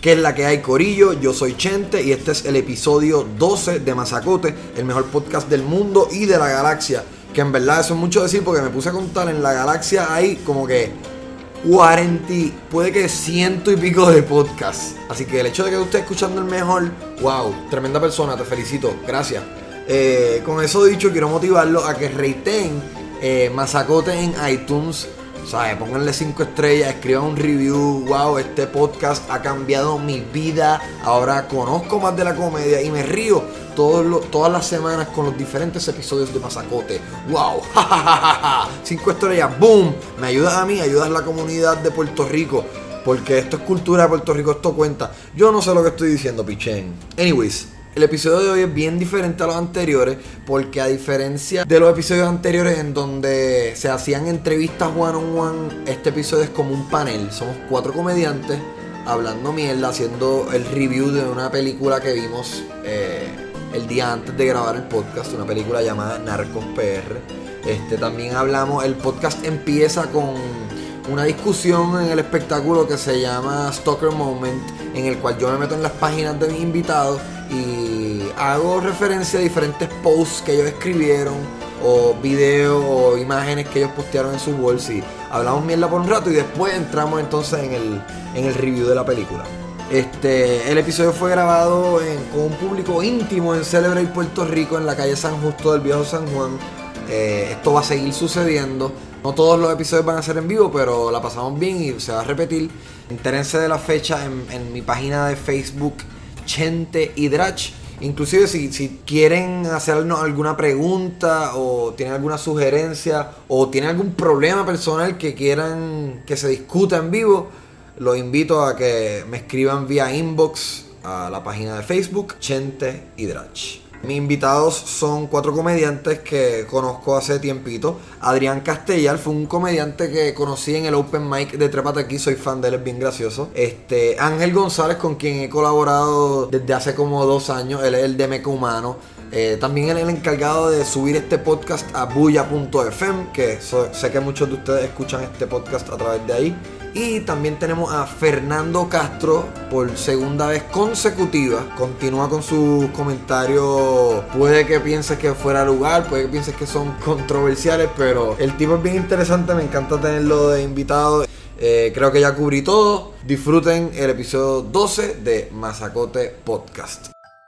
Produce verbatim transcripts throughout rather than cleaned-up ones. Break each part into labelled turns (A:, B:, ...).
A: ¿Qué es la que hay, corillo? Yo soy Chente y este es el episodio doce de Mazacote, el mejor podcast del mundo y de la galaxia. Que en verdad eso es mucho decir porque me puse a contar, en la galaxia hay como que cuarenta, puede que ciento y pico de podcasts. Así que el hecho de que tú estés escuchando el mejor, wow, tremenda persona, te felicito, gracias. Eh, con eso dicho, quiero motivarlo a que rateen eh, Mazacote en iTunes. ¿Sabes? Pónganle cinco estrellas, escriban un review. Wow, este podcast ha cambiado mi vida. Ahora conozco más de la comedia y me río todos los, todas las semanas con los diferentes episodios de Mazacote. Wow, cinco estrellas, boom. Me ayudas a mí, ayudas a la comunidad de Puerto Rico. Porque esto es cultura de Puerto Rico, esto cuenta. Yo no sé lo que estoy diciendo, pichén. Anyways, el episodio de hoy es bien diferente a los anteriores porque a diferencia de los episodios anteriores en donde se hacían entrevistas one on one, este episodio es como un panel. Somos cuatro comediantes hablando mierda, haciendo el review de una película que vimos eh, el día antes de grabar el podcast, una película llamada Narcos P R. Este, también hablamos, el podcast empieza con una discusión en el espectáculo que se llama Stalker Moment, en el cual yo me meto en las páginas de mis invitados y hago referencia a diferentes posts que ellos escribieron o videos o imágenes que ellos postearon en sus walls y hablamos mierda por un rato y después entramos entonces en el, en el review de la película. Este, el episodio fue grabado en, con un público íntimo en Celebrate, Puerto Rico, en la calle San Justo del Viejo San Juan. Eh, esto va a seguir sucediendo. No todos los episodios van a ser en vivo, pero la pasamos bien y se va a repetir. Entérense de la fecha en, en mi página de Facebook, Chente y Drach. Inclusive si, si quieren hacernos alguna pregunta o tienen alguna sugerencia o tienen algún problema personal que quieran que se discuta en vivo, los invito a que me escriban vía inbox a la página de Facebook, Chente y Drach. Mis invitados son cuatro comediantes que conozco hace tiempito. Adrián Castellar fue un comediante que conocí en el Open Mic de Trépate Aquí, soy fan de él, es bien gracioso. Este, Ángel González, con quien he colaborado desde hace como dos años, él es el de Meca Humano. Eh, también él es el encargado de subir este podcast a bulla punto f m, que so, sé que muchos de ustedes escuchan este podcast a través de ahí. Y también tenemos a Fernando Castro, por segunda vez consecutiva. Continúa con sus comentarios. Puede que pienses que fuera lugar, puede que pienses que son controversiales, pero el tipo es bien interesante, me encanta tenerlo de invitado. Eh, creo que ya cubrí todo. Disfruten el episodio doce de Mazacote Podcast.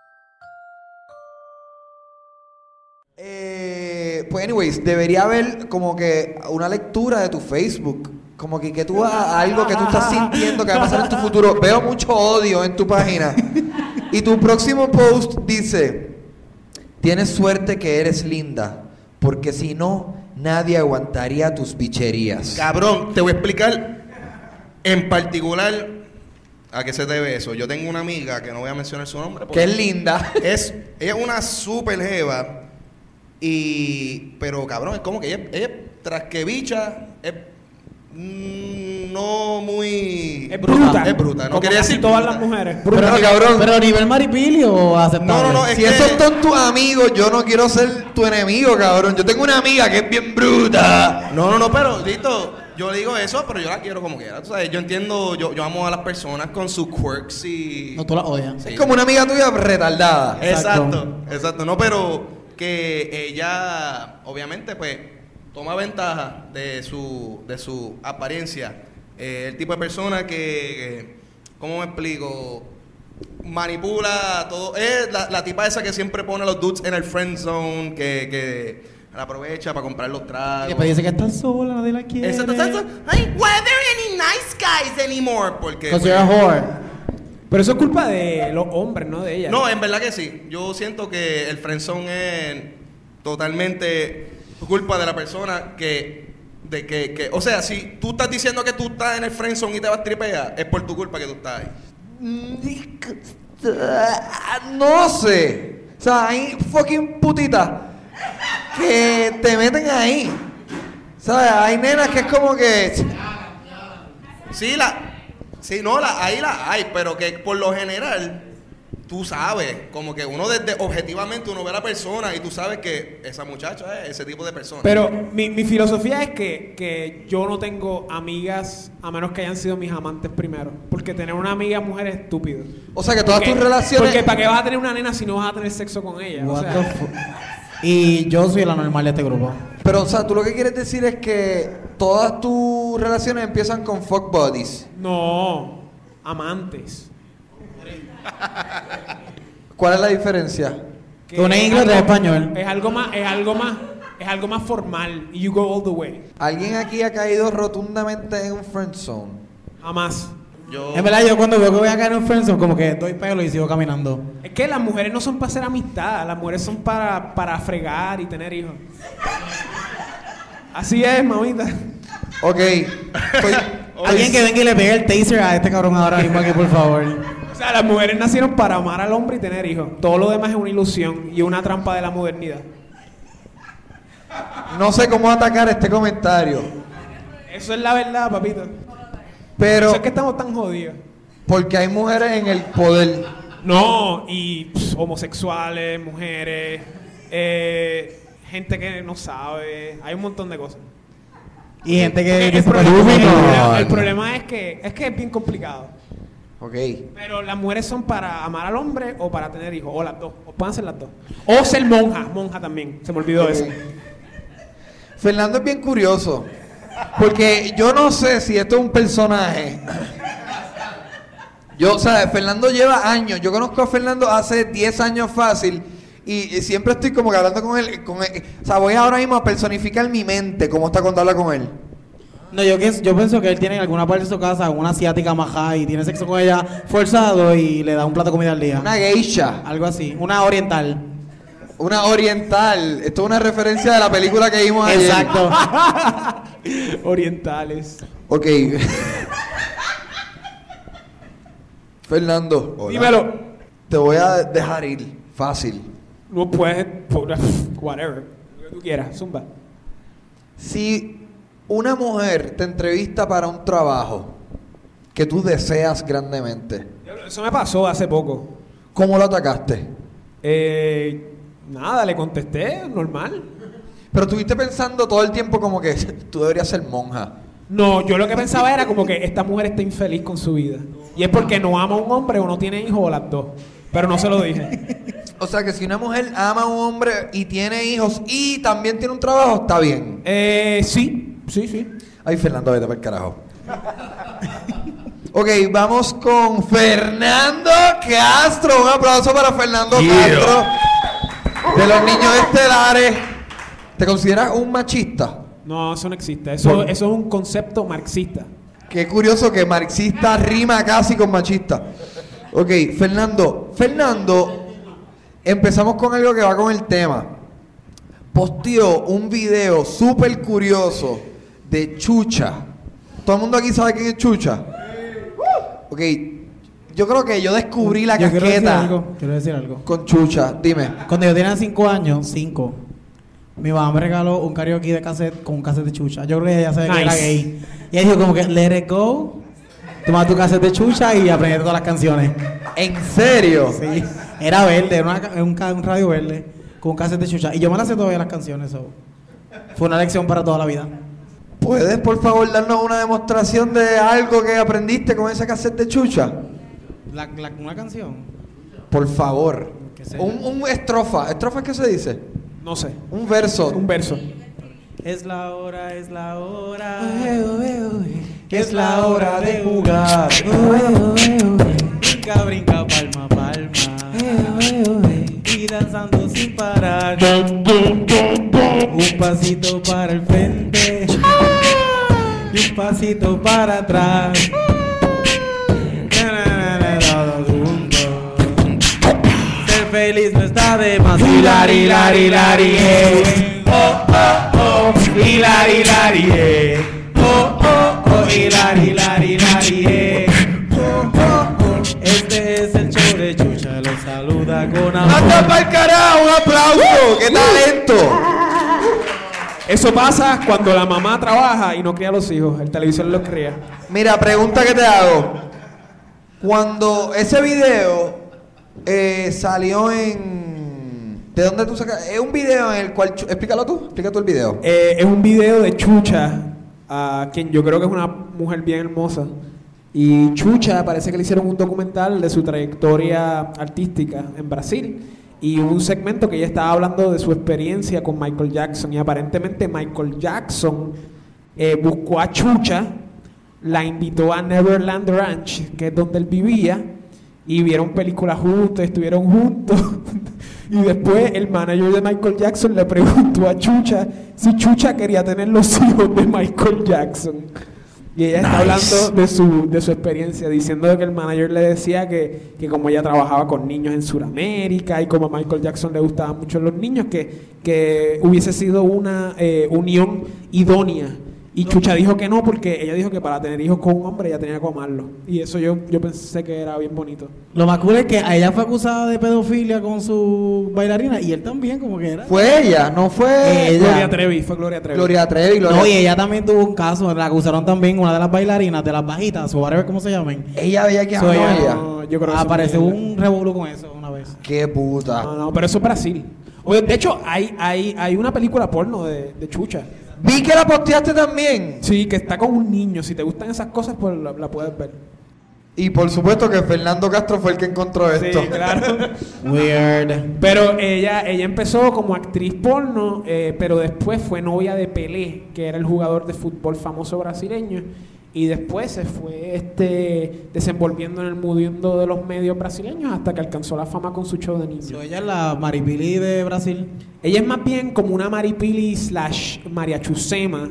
A: Eh, pues anyways, debería haber como que una lectura de tu Facebook. Como que, que tú hagas algo que tú estás sintiendo que va a pasar en tu futuro. Veo mucho odio en tu página. Y tu próximo post dice: tienes suerte que eres linda, porque si no, nadie aguantaría tus bicherías.
B: Cabrón, te voy a explicar en particular a qué se debe eso. Yo tengo una amiga, que no voy a mencionar su nombre,
A: que es linda.
B: Es, ella es una super jeva. Y... Pero cabrón, es como que ella, ella tras que bicha, es... no muy...
C: Es bruta.
B: Es bruta. No
C: como
B: quería
C: casi
B: decir
C: todas
B: bruta.
C: las mujeres.
A: Pero,
D: Pero,
A: cabrón,
D: pero a nivel maripilio o aceptable.
B: No, no, no, es
A: si
B: que...
A: esos son tus amigos, yo no quiero ser tu enemigo, cabrón. Yo tengo una amiga que es bien bruta.
B: No, no, no, pero, listo, yo le digo eso, pero yo la quiero como quiera. Tú sabes, yo entiendo, yo, yo amo a las personas con sus quirks y...
D: No, tú la odias.
B: Sí.
A: Es como una amiga tuya retardada.
B: Exacto,
D: Exacto.
B: exacto. No, pero que ella, obviamente, pues, toma ventaja de su, de su apariencia. Eh, el tipo de persona que, que, ¿cómo me explico? Manipula todo. Es la, la tipa esa que siempre pone a los dudes en el friend zone, que, que la aprovecha para comprar los tragos.
D: Y después dice que está sola, nadie la quiere.
B: Exacto, exacto. Ay, why are there any nice guys anymore? Porque...
D: Because you're a whore.
C: Pero eso es culpa de los hombres, no de ella.
B: No, en verdad que sí. Yo siento que el friendzone es totalmente culpa de la persona que, de que, que, o sea, si tú estás diciendo que tú estás en el friendzone y te vas a tripear, es por tu culpa que tú estás ahí.
A: No sé. O sea, hay fucking putitas que te meten ahí. ¿Sabes? Hay nenas que es como que...
B: Sí, la, sí, no, la, ahí la hay, pero que por lo general tú sabes, como que uno desde objetivamente uno ve a la persona y tú sabes que esa muchacha es ese tipo de persona.
C: Pero mi, mi filosofía es que, que yo no tengo amigas a menos que hayan sido mis amantes primero. Porque tener una amiga mujer es estúpido.
A: O sea que todas
C: Porque-
A: tus relaciones...
C: Porque ¿para qué vas a tener una nena si no vas a tener sexo con ella? O
D: What
C: sea,
D: the fu- Y yo soy el anormal de este grupo.
A: Pero, o sea, tú lo que quieres decir es que todas tus relaciones empiezan con fuck buddies.
C: no, amantes.
A: ¿Cuál es la diferencia?
C: Que
D: Una en
C: es
D: inglés,
C: algo-
D: otra en español.
C: Es algo más, es algo más, es algo más formal. Y you go all the way.
A: ¿Alguien aquí ha caído rotundamente en un friend zone?
C: Jamás.
B: Yo,
D: En verdad, yo cuando veo que voy a caer en un friendzone, como que doy pelo y sigo caminando.
C: Es que las mujeres no son para hacer amistad, las mujeres son para, para fregar y tener hijos. Así es, mamita.
A: Ok. Estoy...
D: Alguien que venga y le pegue el taser a este cabrón ahora mismo aquí, por favor.
C: O sea, las mujeres nacieron para amar al hombre y tener hijos. Todo lo demás es una ilusión y una trampa de la modernidad.
A: No sé cómo atacar este comentario.
C: Eso es la verdad, papito.
A: Pero...
C: Eso es que estamos tan jodidos.
A: Porque hay mujeres en el poder.
C: No, y pss, homosexuales, mujeres, eh, gente que no sabe, hay un montón de cosas.
D: Y gente que...
C: Porque
D: que
C: el,
D: se
C: problema,
D: parece-
C: el
A: no.
C: problema- el problema es que es que es bien complicado.
A: Ok.
C: Pero las mujeres son para amar al hombre o para tener hijos, o las dos, o pueden ser las dos. O ser monja, monja también, se me olvidó
A: Ok.
C: eso.
A: Fernando es bien curioso. Porque yo no sé si esto es un personaje. Yo, o sea, Fernando lleva años. Yo conozco a Fernando hace diez años fácil. Y, y siempre estoy como que hablando con él, con él. O sea, voy ahora mismo a personificar mi mente, como está cuando habla con él.
D: No, yo, que- yo pienso que él tiene en alguna parte de su casa una asiática majá y tiene sexo con ella forzado y le da un plato de comida al día.
A: Una geisha.
D: Algo así. Una oriental.
A: Una oriental. Esto es una referencia de la película que vimos ayer.
D: Exacto.
C: Orientales.
A: Ok. Fernando. hola.
C: Dímelo.
A: Te voy a dejar ir. Fácil.
C: No puedes, whatever, lo que tú quieras, zumba.
A: Si una mujer te entrevista para un trabajo que tú deseas grandemente,
C: Eso me pasó hace poco.
A: ¿cómo lo atacaste?
C: Eh, nada, le contesté, normal.
A: Pero estuviste pensando todo el tiempo como que tú deberías ser monja.
C: No, yo lo que pensaba era como que esta mujer está infeliz con su vida. Y es porque no ama a un hombre o no tiene hijos o las dos. Pero no se lo dije.
A: O sea que si una mujer ama a un hombre y tiene hijos y también tiene un trabajo, está bien.
C: Eh, sí, sí, sí.
A: Ay, Fernando, vete para el carajo. Ok, vamos con Fernando Castro. Un aplauso para Fernando Castro. De los niños estelares. ¿Te consideras un machista?
C: No, eso no existe. Eso,
A: Por-
C: eso es un concepto marxista.
A: Qué curioso que marxista rima casi con machista. Ok, Fernando. Fernando, empezamos con algo que va con el tema. Posteó un video súper curioso de Chucha. ¿Todo el mundo aquí sabe quién es Chucha? Ok, yo creo que yo descubrí la
D: Yo quiero decir
A: casqueta
D: algo. Quiero decir algo.
A: con Chucha. Dime.
D: Cuando yo tenía cinco años, cinco, mi mamá me regaló un karaoke de cassette con un cassette de Chucha. Yo creo que ella sabe que era
C: Nice.
D: gay. Y ella dijo como que, let it go. Toma tu cassette de Chucha y aprende todas las canciones.
A: ¿En serio?
D: Sí. Era verde, era una ca- un, ca- un radio verde con un cassette de Chucha. Y yo me las sé todavía las canciones. So. Fue una lección para toda la vida.
A: ¿Puedes, por favor, darnos una demostración de algo que aprendiste con ese cassette de Chucha?
D: La, la- una canción.
A: Por favor.
D: ¿Qué sé?
A: Un, un estrofa. ¿Estrofa qué se dice?
C: No sé.
A: Un verso.
C: Un verso.
D: Es la hora, es la hora. Es la hora de jugar. Brinca, brinca, palma, palma. Y danzando sin parar. Un pasito para el frente. Y un pasito para atrás. Na, na, na, na, todos juntos. Ser feliz no está de más. Hilari, hilari, hilari, eh. Oh, oh, oh. Hilari, hilari, eh. Oh, oh, oh. Hilari, hilari, hilari, eh. Oh, oh, oh. Este es el show de Chucha. Los saluda con
A: ¡Anda
D: amor.
A: pa'l carajo! ¡Un aplauso! ¡Qué talento!
C: Eso pasa cuando la mamá trabaja y no cría a los hijos. El televisor los cría.
A: Mira, pregunta que te hago. Cuando ese video Eh, salió en... ¿De dónde tú sacas? Es un video en el cual... Explícalo tú, explica tú el video.
C: Eh, es un video de Chucha, a quien yo creo que es una mujer bien hermosa. Y Chucha parece que le hicieron un documental de su trayectoria artística en Brasil. Y hubo un segmento que ella estaba hablando de su experiencia con Michael Jackson. Y aparentemente Michael Jackson eh, buscó a Chucha, la invitó a Neverland Ranch, que es donde él vivía, y vieron películas juntos, estuvieron juntos. Y después el manager de Michael Jackson le preguntó a Chucha si Chucha quería tener los hijos de Michael Jackson. Y ella está
A: Nice.
C: hablando de su, de su experiencia, diciendo que el manager le decía que, que como ella trabajaba con niños en Sudamérica y como a Michael Jackson le gustaban mucho los niños, que, que hubiese sido una eh, unión idónea. Y Chucha dijo que no, porque ella dijo que para tener hijos con un hombre ella tenía que amarlo. Y eso yo, yo pensé que era bien bonito.
D: Lo más cool es que a ella fue acusada de pedofilia con su bailarina y él también, como que era.
A: Fue ella, no fue
D: Ella.
C: Gloria Trevi, fue Gloria Trevi.
A: Gloria Trevi. Gloria...
D: No, y ella también tuvo un caso, la acusaron también, una de las bailarinas, de las bajitas, o whatever, ¿cómo se llaman?
A: Ella veía que
D: So,
A: amó a
D: ella-
A: ella.
C: No, yo creo que eso
D: Apareció
C: fue-
D: un revolú con eso una vez.
A: Qué puta.
C: No, no, pero eso es Brasil. Oye, de hecho, hay, hay, hay una película porno de, de Chucha.
A: Vi que la posteaste también.
C: Sí, que está con un niño. Si te gustan esas cosas, pues la, la puedes ver.
A: Y por supuesto que Fernando Castro fue el que encontró esto.
C: Sí, claro.
D: Weird.
C: Pero ella, ella empezó como actriz porno, eh, pero después fue novia de Pelé, que era el jugador de fútbol famoso brasileño. Y después se fue este, desenvolviendo en el mundo de los medios brasileños hasta que alcanzó la fama con su show de niños.
D: So, ella es la Maripili de Brasil.
C: Ella es más bien como una Maripili slash María Chusema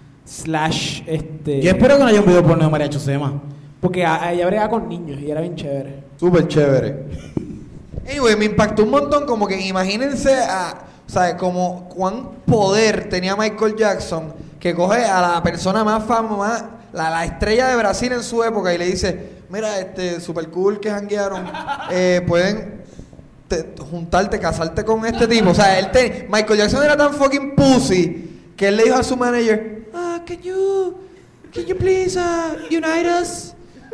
C: slash este...
D: Yo espero que no haya un video porno de María Chusema.
C: Porque a, a ella brega con niños y era bien chévere.
A: Súper chévere. Anyway, me impactó un montón, como que imagínense a, o sea, como cuán poder tenía Michael Jackson, que coge a la persona más famosa, la, la estrella de Brasil en su época, y le dice, mira, este, super cool que janguearon, eh, pueden te- juntarte, casarte con este tipo. O sea, él te, Michael Jackson era tan fucking pussy, que él le dijo a su manager, ah, can you, can you please uh, unite us?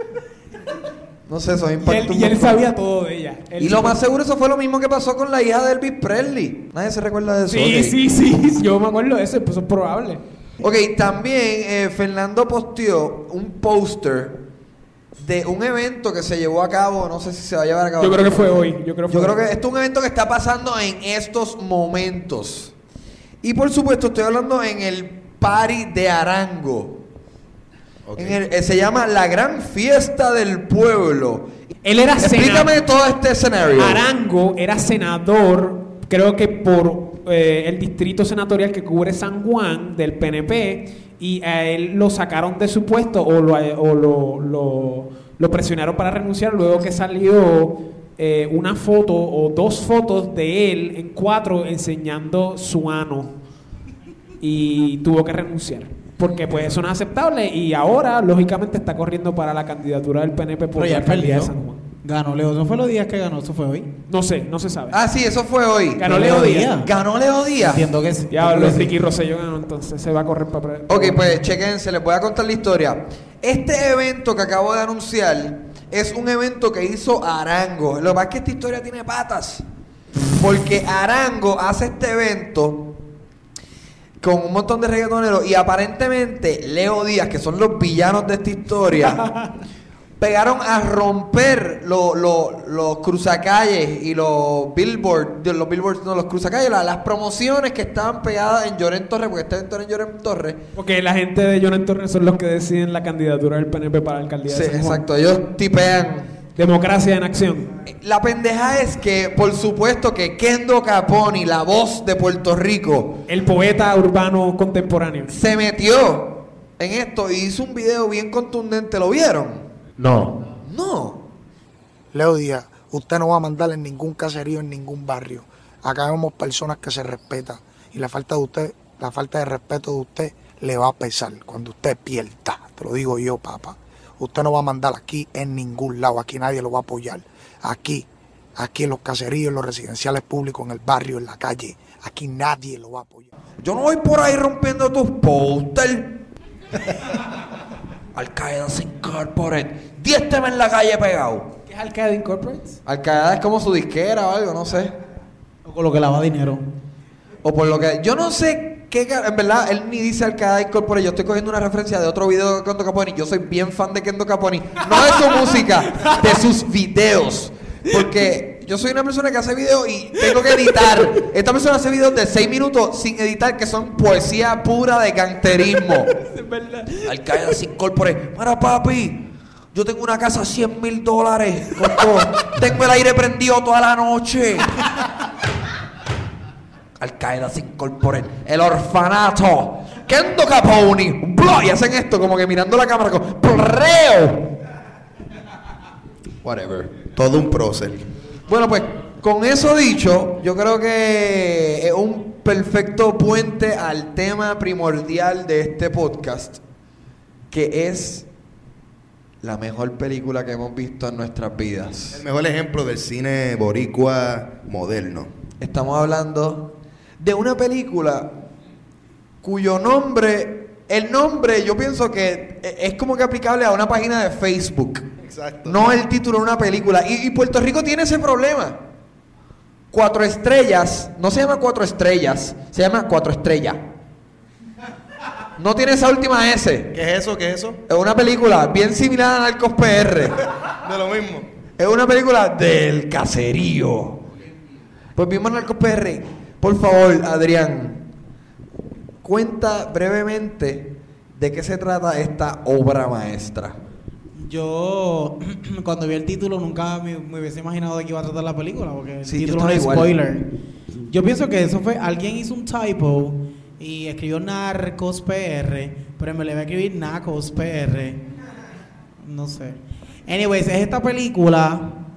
A: No sé, eso me
C: Y
A: impactó
C: él,
A: un
C: y él
A: montón.
C: sabía todo de ella. Él
A: Y lo
C: supo-
A: más seguro eso fue lo mismo que pasó con la hija de Elvis Presley. Nadie se recuerda de eso.
C: Sí,
A: ok.
C: sí, sí, yo me acuerdo de eso, pues eso es probable.
A: Ok, también eh, Fernando posteó un póster de un evento que se llevó a cabo, no sé si se va a llevar a cabo.
C: Yo creo que fue hoy. Yo creo,
A: Yo
C: fue
A: creo
C: hoy.
A: que esto es un evento que está pasando en estos momentos. Y por supuesto estoy hablando en el party de Arango. En el- eh, se llama La Gran Fiesta del Pueblo.
C: Él era
A: Explícame
C: senador.
A: todo este escenario.
C: Arango era senador, creo que por eh, el distrito senatorial que cubre San Juan del P N P, y a él lo sacaron de su puesto o lo, o lo, lo, lo presionaron para renunciar luego que salió eh, una foto o dos fotos de él en cuatro enseñando su ano y tuvo que renunciar. Porque pues eso no es aceptable y ahora lógicamente está corriendo para la candidatura del P N P por
D: Pero
C: la
D: ya
C: alcaldía de
D: perdió.
C: San Juan.
D: Ganó Leo. ¿No fue los días que ganó? ¿Eso fue hoy?
C: No sé, no se sabe.
A: Ah, sí, eso fue hoy.
C: Ganó Leo Díaz.
D: Díaz.
A: Ganó Leo Díaz.
D: Entiendo que sí.
C: Ya los Ricky Rosselló ganó, entonces se va a correr para...
A: Ok, pues chequense, les voy a contar la historia. Este evento que acabo de anunciar es un evento que hizo Arango. Lo que pasa es que esta historia tiene patas. Porque Arango hace este evento con un montón de reggaetoneros y aparentemente Leo Díaz, que son los villanos de esta historia, pegaron a romper los lo, los cruzacalles y los billboards, los billboards, no, los cruzacalles, la- las promociones que estaban pegadas en Llorén Torres, porque este evento era en Llorén Torres.
C: Porque la gente de Jonathan Torres son los que deciden la candidatura del P N P para la alcaldía
A: Sí,
C: de San Juan.
A: exacto, ellos tipean.
C: Democracia en acción.
A: La pendeja es que, por supuesto, que Kendo Caponi, la voz de Puerto Rico,
C: El poeta urbano contemporáneo.
A: se metió en esto y hizo un video bien contundente. ¿Lo vieron?
E: No.
A: No.
F: Leo Díaz, usted no va a mandar en ningún caserío, en ningún barrio. Acá vemos personas que se respetan y la falta de usted, la falta de respeto de usted le va a pesar cuando usted pierda. Te lo digo yo, papá. Usted no va a mandar aquí en ningún lado, aquí nadie lo va a apoyar. Aquí, aquí en los caseríos, en los residenciales públicos, en el barrio, en la calle, aquí nadie lo va a apoyar.
A: Yo no voy por ahí rompiendo tus póster. Al Qaeda Incorporated. diez temas en la calle pegado.
C: ¿Qué es Al Qaeda Incorporated?
A: Al Qaeda es como su disquera o algo, no sé.
D: O con lo que lava dinero.
A: O por lo que... Yo no sé qué... En verdad, él ni dice Al Qaeda Incorporated. Yo estoy cogiendo una referencia de otro video de Kendo Caponi. Yo soy bien fan de Kendo Caponi. No de su música, de sus videos. Porque yo soy una persona que hace videos y tengo que editar. Esta persona hace videos de seis minutos sin editar, que son poesía pura de canterismo.
C: Es verdad.
A: Al Qaeda Incorporated. Mira, papi, yo tengo una casa a cien mil dólares. Con todo. Tengo el aire prendido toda la noche. Al Qaeda Incorporated. El orfanato. Kendo Caponi. Y hacen esto como que mirando la cámara con ¡Reo!
B: Whatever. Todo un prócer.
A: Bueno, pues con eso dicho, yo creo que es un perfecto puente al tema primordial de este podcast, que es la mejor película que hemos visto en nuestras vidas.
B: El mejor ejemplo del cine boricua moderno.
A: Estamos hablando de una película cuyo nombre, el nombre yo pienso que es como que aplicable a una página de Facebook.
B: Exacto.
A: No el título de una película. Y, y Puerto Rico tiene ese problema. Cuatro estrellas, no se llama cuatro estrellas, se llama cuatro estrellas. No tiene esa última S.
B: ¿Qué es eso? ¿Qué es eso?
A: Es una película bien similar a Narcos P R.
B: De lo mismo.
A: Es una película del caserío. Pues vimos Narcos P R. Por favor, Adrián, cuenta brevemente de qué se trata esta obra maestra.
D: Yo, cuando vi el título, nunca me, me hubiese imaginado de qué iba a tratar la película, porque el
A: Sí, yo
D: título no
A: estaba
D: es
A: igual.
D: spoiler. Yo pienso que eso fue, alguien hizo un typo y escribió Narcos P R, pero me le voy a escribir Nacos P R. No sé. Anyways, es esta película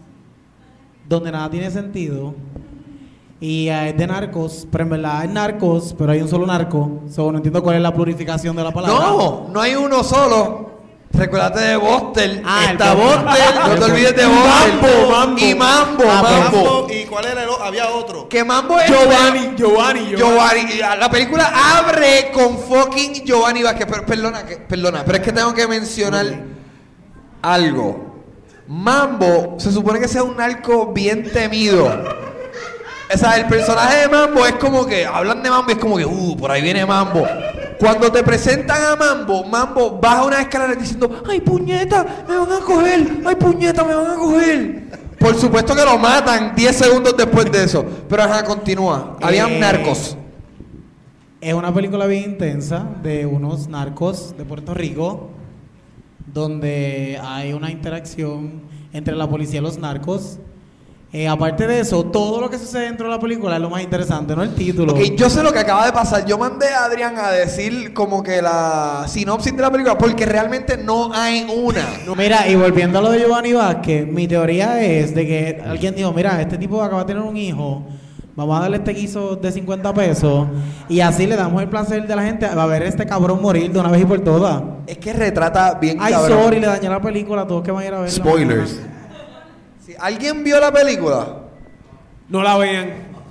D: donde nada tiene sentido y uh, es de narcos, pero en verdad es narcos, pero hay un solo narco. So, no entiendo cuál es la plurificación de la palabra.
A: No, no hay uno solo. Recuérdate de Bostel.
D: Ah,
A: Está
D: el-
A: Bostel. No te olvides de
D: Y
A: Bostel.
D: Mambo, Mambo.
A: Y Mambo,
D: Ah,
A: Mambo.
B: Mambo, ¿y cuál era el otro? Había otro.
A: Que Mambo es
C: Giovanni, Giovanni,
A: Giovanni. La película abre con fucking Giovanni Vázquez. Pero, perdona, que, perdona, pero es que tengo que mencionar algo. Mambo se supone que sea un narco bien temido. O sea, el personaje de Mambo es como que, hablan de Mambo y es como que, uh, por ahí viene Mambo. Cuando te presentan a Mambo, Mambo baja una escalera diciendo, ay puñeta, me van a coger, ay puñeta, me van a coger. Por supuesto que lo matan diez segundos después de eso. Pero ajá, continúa. Habían
D: Eh,
A: narcos.
D: Es una película bien intensa de unos narcos de Puerto Rico, donde hay una interacción entre la policía y los narcos. Eh, aparte de eso, todo lo que sucede dentro de la película es lo más interesante, no el título.
A: Ok, yo sé lo que acaba de pasar. Yo mandé a Adrián a decir como que la sinopsis de la película, porque realmente no hay una.
D: Mira, y volviendo a lo de Giovanni Vázquez, mi teoría es de que alguien dijo, mira, este tipo acaba de tener un hijo, vamos a darle este guiso de cincuenta pesos y así le damos el placer de la gente a ver a este cabrón morir de una vez y por todas.
A: Es que retrata bien
D: Ay,
A: cabrón.
D: sorry, le dañé la película a todos que van a ir a verla.
B: Spoilers.
A: Si ¿alguien vio la película?
C: No la vean.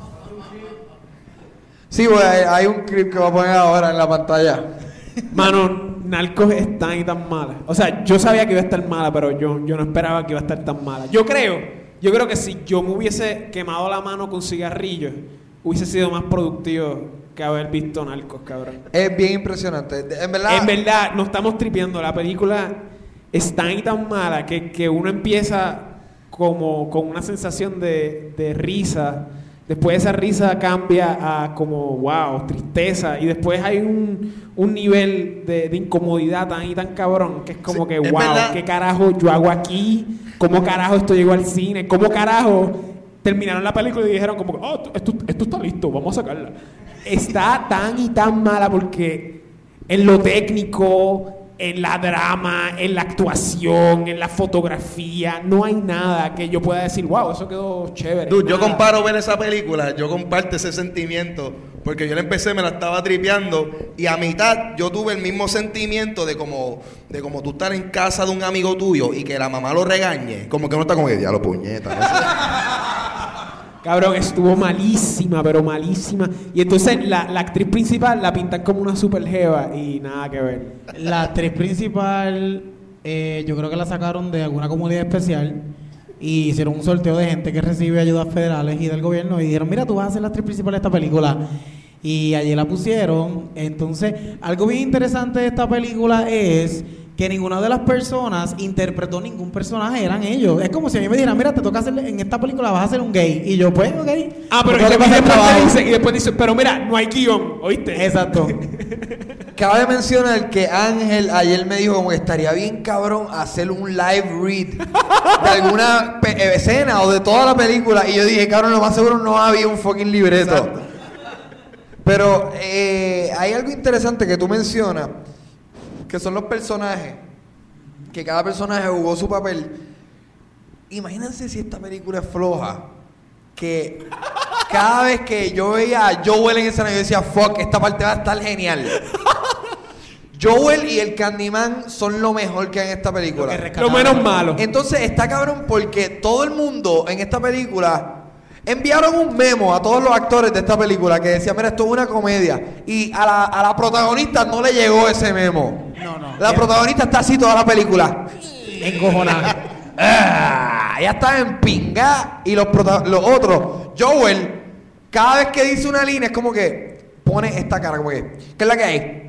A: Sí, pues hay, hay un clip que voy a poner ahora en la pantalla.
C: Mano, Narcos es tan y tan mala. O sea, yo sabía que iba a estar mala, pero yo, yo no esperaba que iba a estar tan mala. Yo creo, yo creo que si yo me hubiese quemado la mano con cigarrillos, hubiese sido más productivo que haber visto Narcos, cabrón.
A: Es bien impresionante. En verdad.
C: En verdad, no estamos tripeando. La película es tan y tan mala que, que uno empieza como con una sensación de, de risa. Después esa risa cambia a como, wow, tristeza. Y después hay un, un nivel de, de incomodidad tan y tan cabrón que es como
B: Sí,
C: que,
B: es
C: wow,
B: verdad.
C: ¿qué carajo yo hago aquí? ¿Cómo carajo esto llegó al cine? ¿Cómo carajo terminaron la película y dijeron como, oh, esto, esto está listo, vamos a sacarla? Está tan y tan mala porque en lo técnico, en la drama, en la actuación, en la fotografía, no hay nada que yo pueda decir, wow, eso quedó chévere.
B: Dude, yo
C: Nada.
B: comparo ver esa película, yo comparto ese sentimiento, porque yo la empecé, me la estaba tripeando, y a mitad yo tuve el mismo sentimiento de como, de como tú estar en casa de un amigo tuyo y que la mamá lo regañe, como que uno está como que, ya lo puñeta, no sé.
C: Cabrón, estuvo malísima, pero malísima. Y entonces la, la actriz principal la pintan como una super jeva y nada que ver.
D: La actriz principal, eh, yo creo que la sacaron de alguna comunidad especial y hicieron un sorteo de gente que recibe ayudas federales y del gobierno y dijeron, mira, tú vas a ser la actriz principal de esta película. Y allí la pusieron. Entonces, algo bien interesante de esta película es que ninguna de las personas interpretó ningún personaje, eran ellos. Es como si a mí me dijeran, mira, te toca hacer en esta película, vas a ser un gay. Y yo, pues, ok.
C: Ah, pero
D: no
C: y,
D: puedo
C: después,
D: hacer trabajo.
C: te dicen, y después dicen, pero mira, no hay guión, ¿oíste?
D: Exacto.
A: Cabe mencionar que Ángel ayer me dijo como que estaría bien cabrón hacer un live read de alguna pe- escena o de toda la película. Y yo dije, cabrón, lo más seguro no había un fucking libreto.
B: Exacto.
A: Pero eh, hay algo interesante que tú mencionas, que son los personajes, que cada personaje jugó su papel. Imagínense si esta película es floja, que cada vez que yo veía a Joel en escena yo decía, fuck, esta parte va a estar genial. Joel y el Candyman son lo mejor que hay en esta película.
C: Lo menos malo.
A: Entonces está cabrón porque todo el mundo en esta película enviaron un memo a todos los actores de esta película que decía, mira, esto es una comedia. Y a la, a la protagonista no le llegó ese memo.
D: No, no.
A: La
D: Ya.
A: protagonista está así toda la película.
D: Encojonada.
A: Ah, ella está en pinga. Y los, prota- los otros, Joel, cada vez que dice una línea es como que pone esta cara, como que, ¿qué es la que hay?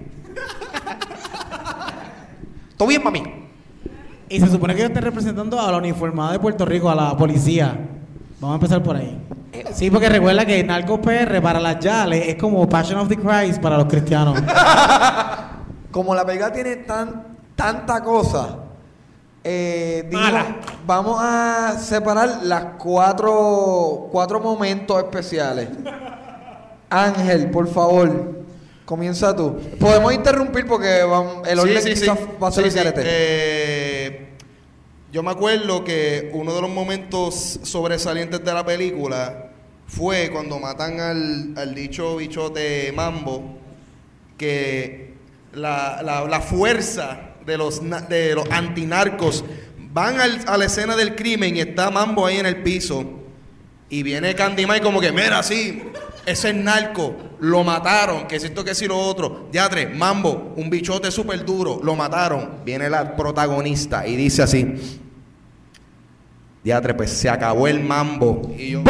A: ¿Todo bien, mami?
D: Y se supone que yo estoy representando a la uniformada de Puerto Rico, a la policía. Vamos a empezar por ahí. Sí, porque recuerda que Narcos P R para las Yales es como Passion of the Christ para los cristianos.
A: Como la película tiene tan, tanta cosa, eh, digo,
C: Mala.
A: vamos a separar las cuatro, cuatro momentos especiales. Ángel, por favor, comienza tú. Podemos interrumpir porque vamos, el orden
B: Sí, sí,
A: quizás
B: sí.
A: va a ser
B: Sí, sí.
A: diferente.
B: Eh, yo me acuerdo que uno de los momentos sobresalientes de la película fue cuando matan al, al dicho bichote Mambo, que la, la, la fuerza de los, na- de los antinarcos van al- a la escena del crimen y está Mambo ahí en el piso y viene Candyman como que, mira, sí, ese es narco, lo mataron, que es esto, que si lo otro. Diatre, Mambo, un bichote súper duro, lo mataron. Viene la protagonista y dice así, diatre, pues se acabó el mambo. Y yo,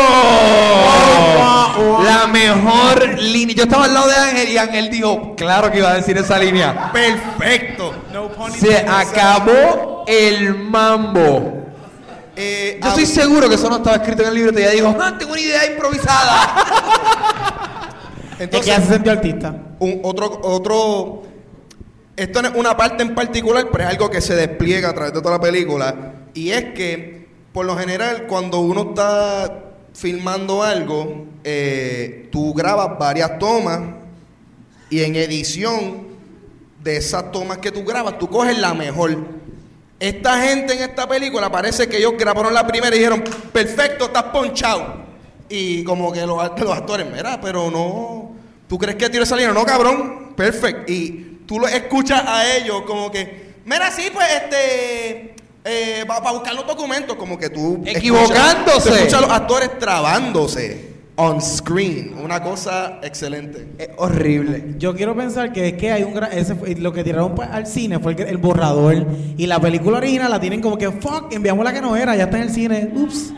A: La mejor línea. Yo estaba al lado de Ángel y Ángel dijo, claro que iba a decir esa línea.
B: perfecto.
A: Se acabó el mambo.
B: Eh,
A: Yo estoy
B: hab-
A: seguro que eso no estaba escrito en el libro. Y ella dijo, ah, tengo una idea improvisada.
D: Es que
B: Entonces,
D: hace sentido artista.
B: un, otro, otro, esto no es una parte en particular, pero es algo que se despliega a través de toda la película. Y es que, por lo general, cuando uno está filmando algo, eh, tú grabas varias tomas y en edición de esas tomas que tú grabas, tú coges la mejor. Esta gente en esta película parece que ellos grabaron la primera y dijeron, perfecto, estás ponchado. Y como que los, los actores, mira, pero no, ¿tú crees que tiro esa línea? No, cabrón, perfecto. Y tú lo escuchas a ellos como que, mira, sí, pues, este, eh, para buscar los documentos, como que tú...
A: Equivocándose.
B: Escuchas, tú escuchas a los actores trabándose on screen, una cosa excelente.
A: Es horrible.
D: Yo quiero pensar que es que hay un gran... Ese fue- lo que tiraron pa- al cine fue el, el borrador. Y la película original la tienen como que, fuck, enviamos la que no era, ya está en el cine. Ups.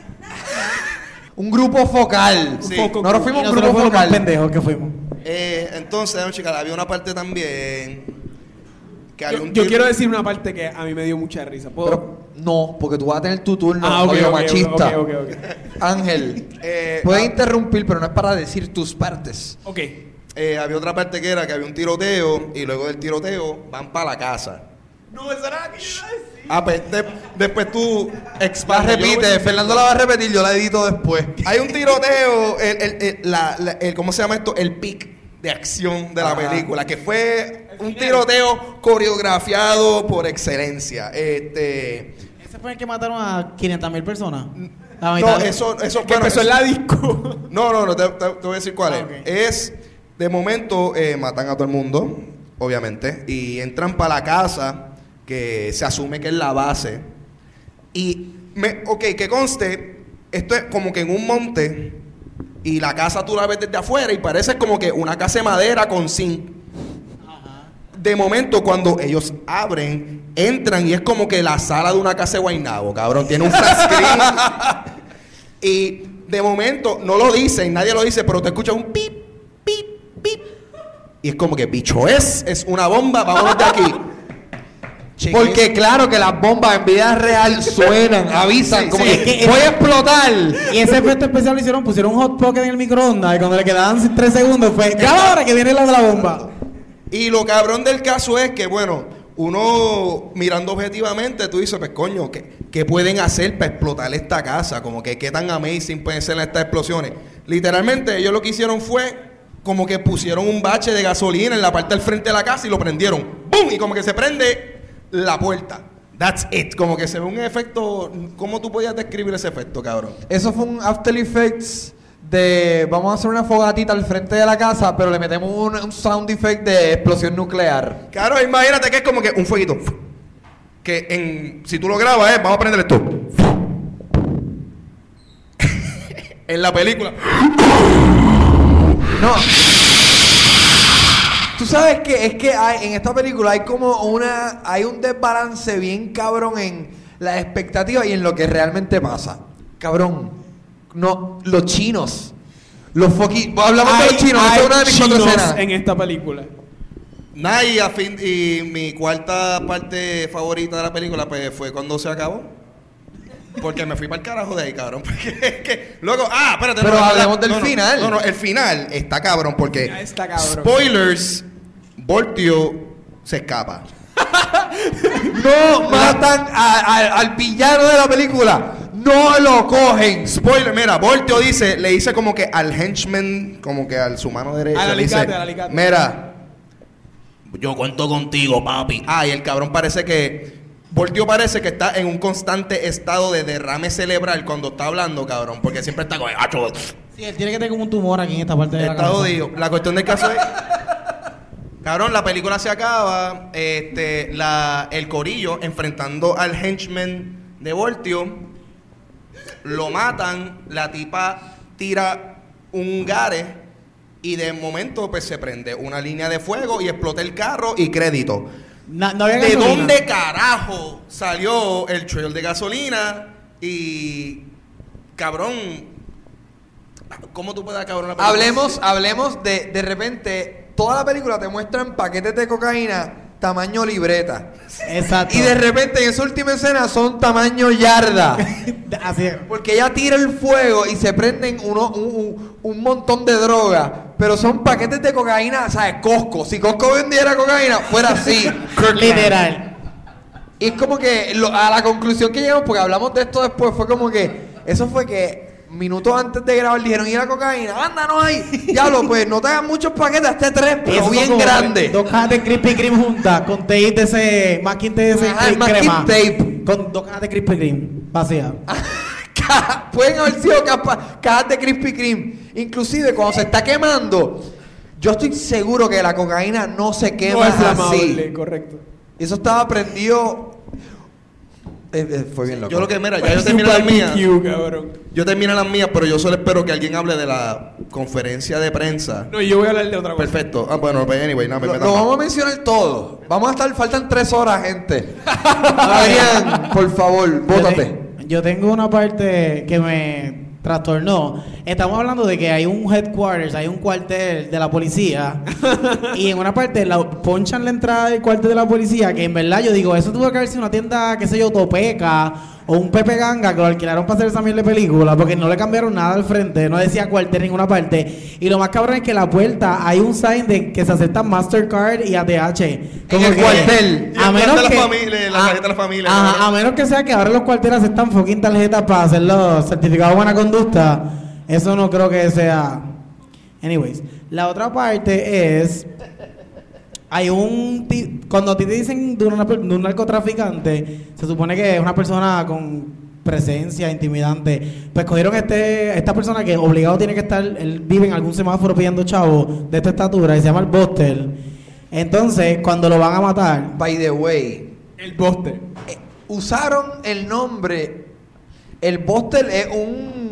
A: Un grupo focal.
B: Sí.
A: Nosotros fuimos
D: Y
A: un
D: nosotros
A: grupo
D: fuimos los más
A: focal.
D: pendejos que fuimos.
B: Eh, entonces, déjame checar, había una parte también que había
C: Yo,
B: un
C: yo
B: tipo-
C: quiero decir una parte que a mí me dio mucha risa. ¿Puedo?
A: Pero no, porque tú vas a tener tu turno.
C: ah, ok,
A: jodido
C: ok,
A: machista.
C: ok, ok, ok.
A: Ángel,
B: Eh,
A: puedes
B: ah.
A: interrumpir, pero no es para decir tus partes.
C: Ok.
B: Eh, había otra parte que era que había un tiroteo y luego del tiroteo van para la casa.
C: No, eso era que yo iba a decir.
B: Ah, pues de- después tú
A: La
B: expandes.
A: repite,
B: Yo-
A: Fernando la va a repetir, yo la edito después.
B: Hay un tiroteo, el, el, el- la- la- el- ¿cómo se llama esto? El pic de acción de la
A: Ajá.
B: película, que fue un tiroteo coreografiado por excelencia. Este,
D: Ese fue el que mataron a quinientas mil personas. La
B: no,
D: mitad.
B: eso, eso
C: Que
B: bueno,
C: empezó
B: eso-
C: en la disco.
B: No, no, no, te, te- te voy a decir cuál
D: Ah,
B: es.
D: ok.
B: Es, de momento, eh, matan a todo el mundo, obviamente, y entran para la casa, que se asume que es la base. Y, me, ok, que conste, esto es como que en un monte y la casa tú la ves desde afuera y parece como que una casa de madera con zinc. De momento, cuando ellos abren, entran y es como que la sala de una casa de Guaynabo, cabrón. Tiene un flash screen. Y de momento, no lo dicen, nadie lo dice, pero te escuchas un pip, pip, pip. Y es como que, bicho, es, es una bomba, vámonos de aquí.
E: Porque claro que las bombas en vida real suenan, avisan,
B: Sí,
E: como
B: sí,
E: que
D: es que-
E: voy a explotar.
D: Y ese efecto especial lo hicieron, pusieron un hot pocket en el microondas y cuando le quedaban tres segundos fue, ya ahora que viene la de la bomba.
B: Y lo cabrón del caso es que, bueno, uno mirando objetivamente, tú dices, pues coño, ¿qué, qué pueden hacer para explotar esta casa? Como que qué tan amazing pueden ser estas explosiones. Literalmente, ellos lo que hicieron fue como que pusieron un bache de gasolina en la parte del frente de la casa y lo prendieron. ¡Bum! Y como que se prende la puerta. That's it. Como que se ve un efecto. ¿Cómo tú podías describir ese efecto, cabrón?
E: Eso fue un After Effects de vamos a hacer una fogatita al frente de la casa, pero le metemos un, un sound effect de explosión nuclear.
B: Claro, imagínate que es como que un fueguito. Que en, si tú lo grabas, eh, vamos a prender esto. En la película.
E: No. Tú sabes que es que hay, en esta película hay como una hay un desbalance bien cabrón en las expectativas y en lo que realmente pasa. Cabrón, no, los chinos, los fucking, hablamos de
C: Hay-
E: los chinos, esa
C: hay
E: es una de mis cuatro
C: chinos
E: escenas.
C: en esta película.
B: Nah, y, a fin, y mi cuarta parte favorita de la película pues, fue cuando se acabó. Porque me fui para el carajo de ahí, cabrón. Porque es que, luego, ah, espérate.
E: Pero
B: no,
E: hablemos del
B: no, no,
E: final.
B: No, no, el final está cabrón porque.
C: Ya está cabrón.
B: Spoilers, Voltio se escapa.
E: No matan a- a- al villano de la película, no lo cogen.
B: Spoiler, mira, Voltio dice, le dice como que al henchman, como que al su mano derecha.
C: Al
B: le dice,
C: alicate, al alicate.
B: mira, yo cuento contigo, papi. Ah, y el cabrón parece que. Voltio parece que está en un constante estado de derrame cerebral cuando está hablando, cabrón. Porque siempre está con. "Acho".
D: Sí, él tiene que tener como un tumor aquí en esta parte de la
B: Está
D: cabeza.
B: jodido. La cuestión del caso es. Cabrón, la película se acaba. Este, la, el corillo enfrentando al henchman de Voltio. Lo matan. La tipa tira un gare. Y de momento, pues se prende una línea de fuego y explota el carro y crédito.
D: Na- no había
B: ¿De
D: gasolina.
B: dónde carajo salió el trail de gasolina? Y. Cabrón. ¿Cómo tú puedes acabar una película?
E: Hablemos, hablemos de de repente toda la película te muestran paquetes de cocaína tamaño libreta.
D: Exacto.
E: Y de repente en esa última escena son tamaño yarda.
D: Así es.
E: Porque ella tira el fuego y se prenden uno, un, un- un montón de droga. Pero son paquetes de cocaína, ¿sabes? Costco. Si Costco vendiera cocaína, fuera así.
D: Literal.
E: Y es como que lo- a la conclusión que llegamos, porque hablamos de esto después, fue como que eso fue que minutos antes de grabar dijeron, ¿y la cocaína? Anda, no hay. Diablo, pues no te hagan muchos paquetes, hazte tres, pero
D: Eso
E: bien
D: son como
E: grandes.
D: Dos cajas de Krispy Kreme juntas con tape de ese masking tape de ese
E: Ajá, el
D: cre-
E: masking
D: crema.
E: tape.
D: Con dos cajas de Krispy Kreme vacías.
E: Caja- Pueden haber sido capa- cajas de Krispy Kreme. Inclusive cuando se está quemando, yo estoy seguro que la cocaína no se
C: No
E: quema
C: es flamable,
E: así.
C: correcto.
E: Eso estaba prendido. Eh, eh, fue bien loco.
B: Yo lo que, mira, ya yo terminé las mías.
C: Q, cabrón.
B: Yo terminé las mías, pero yo solo espero que alguien hable de la conferencia de prensa.
C: No, yo voy a hablar de otra cosa.
B: Perfecto. Ah, bueno, pues anyway, nada, me
E: Lo,
B: metan
E: lo
B: más.
E: vamos a mencionar todo. Vamos a estar, faltan tres horas, gente. Adrián, por favor,
D: Yo
E: bótate.
D: te- Yo tengo una parte que me trastornó. Estamos hablando de que hay un headquarters, hay un cuartel de la policía. Y en una parte la, ponchan la entrada del cuartel de la policía. Que en verdad yo digo, eso tuvo que haber sido una tienda, qué sé yo, Topeca o un Pepe Ganga que lo alquilaron para hacer esa mierda de película. Porque no le cambiaron nada al frente, no decía cuartel en ninguna parte. Y lo más cabrón es que en la puerta hay un sign de que se aceptan Mastercard y A T H.
E: En el cuartel.
B: Y el plan de la familia, la
D: Ah,
B: tarjeta de la familia,
D: ajá,
B: ¿no?
D: a menos que sea que ahora los cuarteles aceptan fucking tarjetas para hacer los certificados de buena conducta. Eso no creo que sea. Anyways, la otra parte es. Hay un. ti- Cuando a ti te dicen de, una- de un narcotraficante, se supone que es una persona con presencia intimidante. Pues cogieron este esta persona que obligado tiene que estar. Él vive en algún semáforo pidiendo chavo de esta estatura y se llama el Buster. Entonces, cuando lo van a matar.
E: By the way,
C: El Buster.
E: eh, usaron el nombre. El Buster es un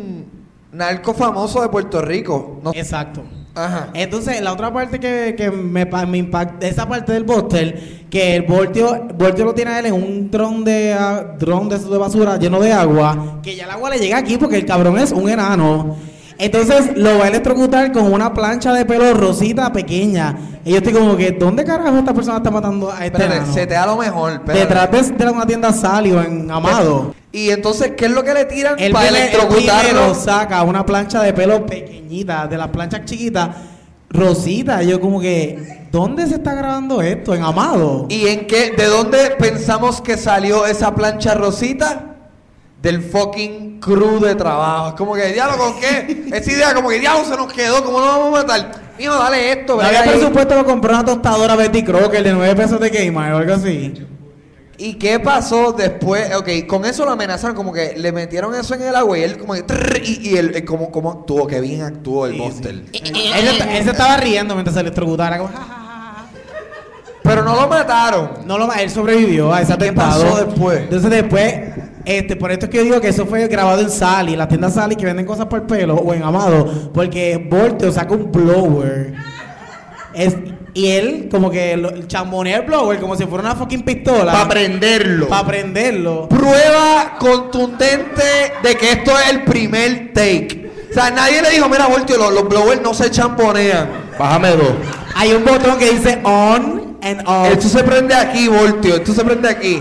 E: narco famoso de Puerto Rico. No.
D: Exacto.
E: Ajá.
D: Entonces, la otra parte que, que me, pa- me impacta, esa parte del Buster, que el Voltio, Voltio lo tiene a él en un dron de, ah, dron de, de basura lleno de agua, que ya el agua le llega aquí porque el cabrón es un enano. Entonces lo va a electrocutar con una plancha de pelo rosita pequeña. Y yo estoy como que, ¿dónde carajo esta persona está matando a este
E: Espérate,
D: enano?
E: se te da lo mejor. espérate.
D: Detrás de, de una tienda Salio en Amado.
E: Y entonces, ¿qué es lo que le tiran
D: El
E: para
D: primer- el
E: electrocutarlo?
D: primero saca una plancha de pelo pequeñita, de las planchas chiquitas, rosita. Y yo como que, ¿dónde se está grabando esto? En Amado.
E: ¿Y en qué? ¿De dónde pensamos que salió esa plancha rosita? Del fucking crew de trabajo. Es como que, diablo, ¿con qué? Esa idea, como que, diablo, se nos quedó, ¿cómo lo vamos a matar? Mijo, dale esto,
D: No
E: ¿verdad?
D: había presupuesto para comprar una tostadora Betty Crocker de nueve pesos de Kmart o algo así.
E: ¿Y qué pasó después? Ok, con eso lo amenazaron, como que le metieron eso en el agua y él como que... trrr, y, y él, él como, como actuó, que bien actuó el
D: Sí,
E: Buster.
D: sí. Él, se- él se estaba riendo mientras se electrocutara. Como, ja, ja, ja, ja.
E: Pero no lo mataron.
D: No lo, él sobrevivió a ese
E: ¿Y qué
D: atentado.
E: pasó después?
D: Entonces después, este, por esto es que yo digo que eso fue grabado en Sally, en las tiendas Sally que venden cosas por pelo, o en Amado, porque Volteo saca un blower. Es, y él como que lo, champonea el blower como si fuera una fucking pistola.
B: Para prenderlo.
D: Para prenderlo.
E: Prueba contundente de que esto es el primer take. O sea, nadie le dijo, mira, Voltio, los, los blowers no se champonean.
B: Bájame dos.
D: Hay un botón que dice on and off.
E: Esto se prende aquí, Voltio, esto se prende aquí.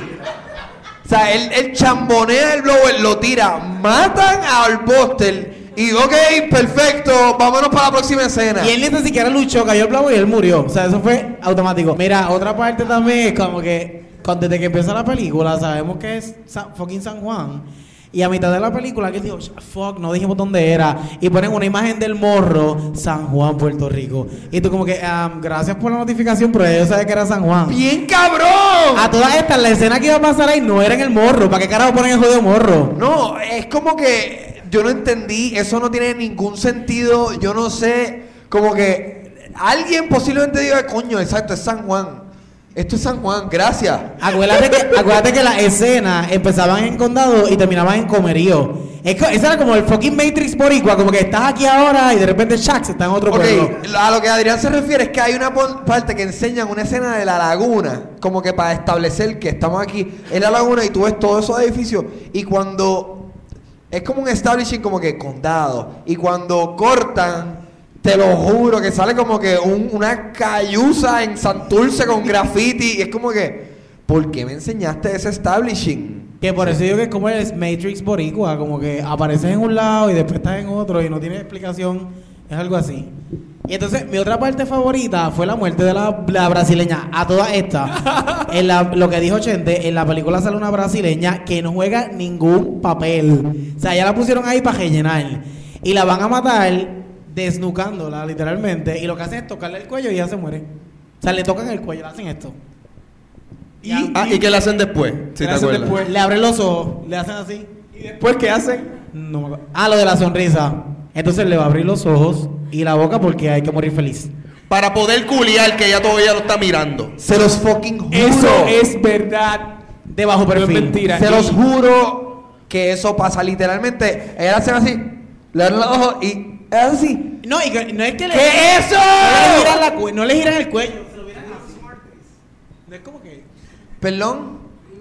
E: O sea, él, él chambonea el blower, lo tira, matan al Buster y ok, perfecto, vámonos para la próxima escena.
D: Y él ni tan siquiera luchó, cayó el blower y él murió. O sea, eso fue automático. Mira, otra parte también es como que cuando, desde que empieza la película sabemos que es Sa- fucking San Juan. Y a mitad de la película que él dijo, fuck, no dijimos dónde era. Y ponen una imagen del morro, San Juan, Puerto Rico. Y tú como que, um, gracias por la notificación, pero yo sabía que era San Juan.
E: ¡Bien cabrón!
D: A todas estas, la escena que iba a pasar ahí no era en el morro. ¿Para qué carajo ponen el jodido morro?
E: No, es como que yo no entendí, eso no tiene ningún sentido, yo no sé, como que alguien posiblemente diga, coño, exacto, es San Juan. Esto es San Juan, gracias.
D: Acuérdate que, acuérdate que las escenas empezaban en Condado y terminaban en Comerío. Es co- esa era como el fucking Matrix boricua, como que estás aquí ahora y de repente Shax está en otro pueblo.
E: Ok, a lo que Adrián se refiere es que hay una pon- parte que enseñan una escena de la laguna, como que para establecer que estamos aquí en la laguna y tú ves todos esos edificios y cuando es como un establishing como que condado y cuando cortan, te lo juro que sale como que un- una cayuza en Santurce con graffiti y es como que, ¿por qué me enseñaste ese establishing?
D: Que por eso digo que es como el Matrix boricua, como que apareces en un lado y después estás en otro y no tienes explicación, es algo así. Y entonces mi otra parte favorita fue la muerte de la, la brasileña. A todas estas, en la, lo que dijo Chente, en la película sale una brasileña que no juega ningún papel. O sea, ya la pusieron ahí para rellenar. Y la van a matar desnucándola, literalmente. Y lo que hacen es tocarle el cuello y ella se muere. O sea, le tocan el cuello, le hacen esto.
C: Y,
B: Ah, ¿y qué le hacen después? Si
C: ¿Qué
B: te
C: le hacen
B: acuerdas.
C: después?
D: Le abren los ojos, le hacen así.
C: ¿Y después qué hacen?
D: No me acuerdo. Ah, lo de la sonrisa. Entonces le va a abrir los ojos y la boca porque hay que morir feliz.
B: Para poder culiar que ella todavía lo está mirando.
E: Se los fucking juro.
C: Eso es verdad.
D: De bajo
C: No es
D: perfil.
C: mentira.
E: Se
C: Y-
E: los juro que eso pasa literalmente. Ella hace así, le dan los ojos y es así.
D: No, y que- no es que le.
E: ¿Qué es eso?
D: No le giran, la cue- no le giran el cuello. Se lo miran así. No es como que.
E: Perdón.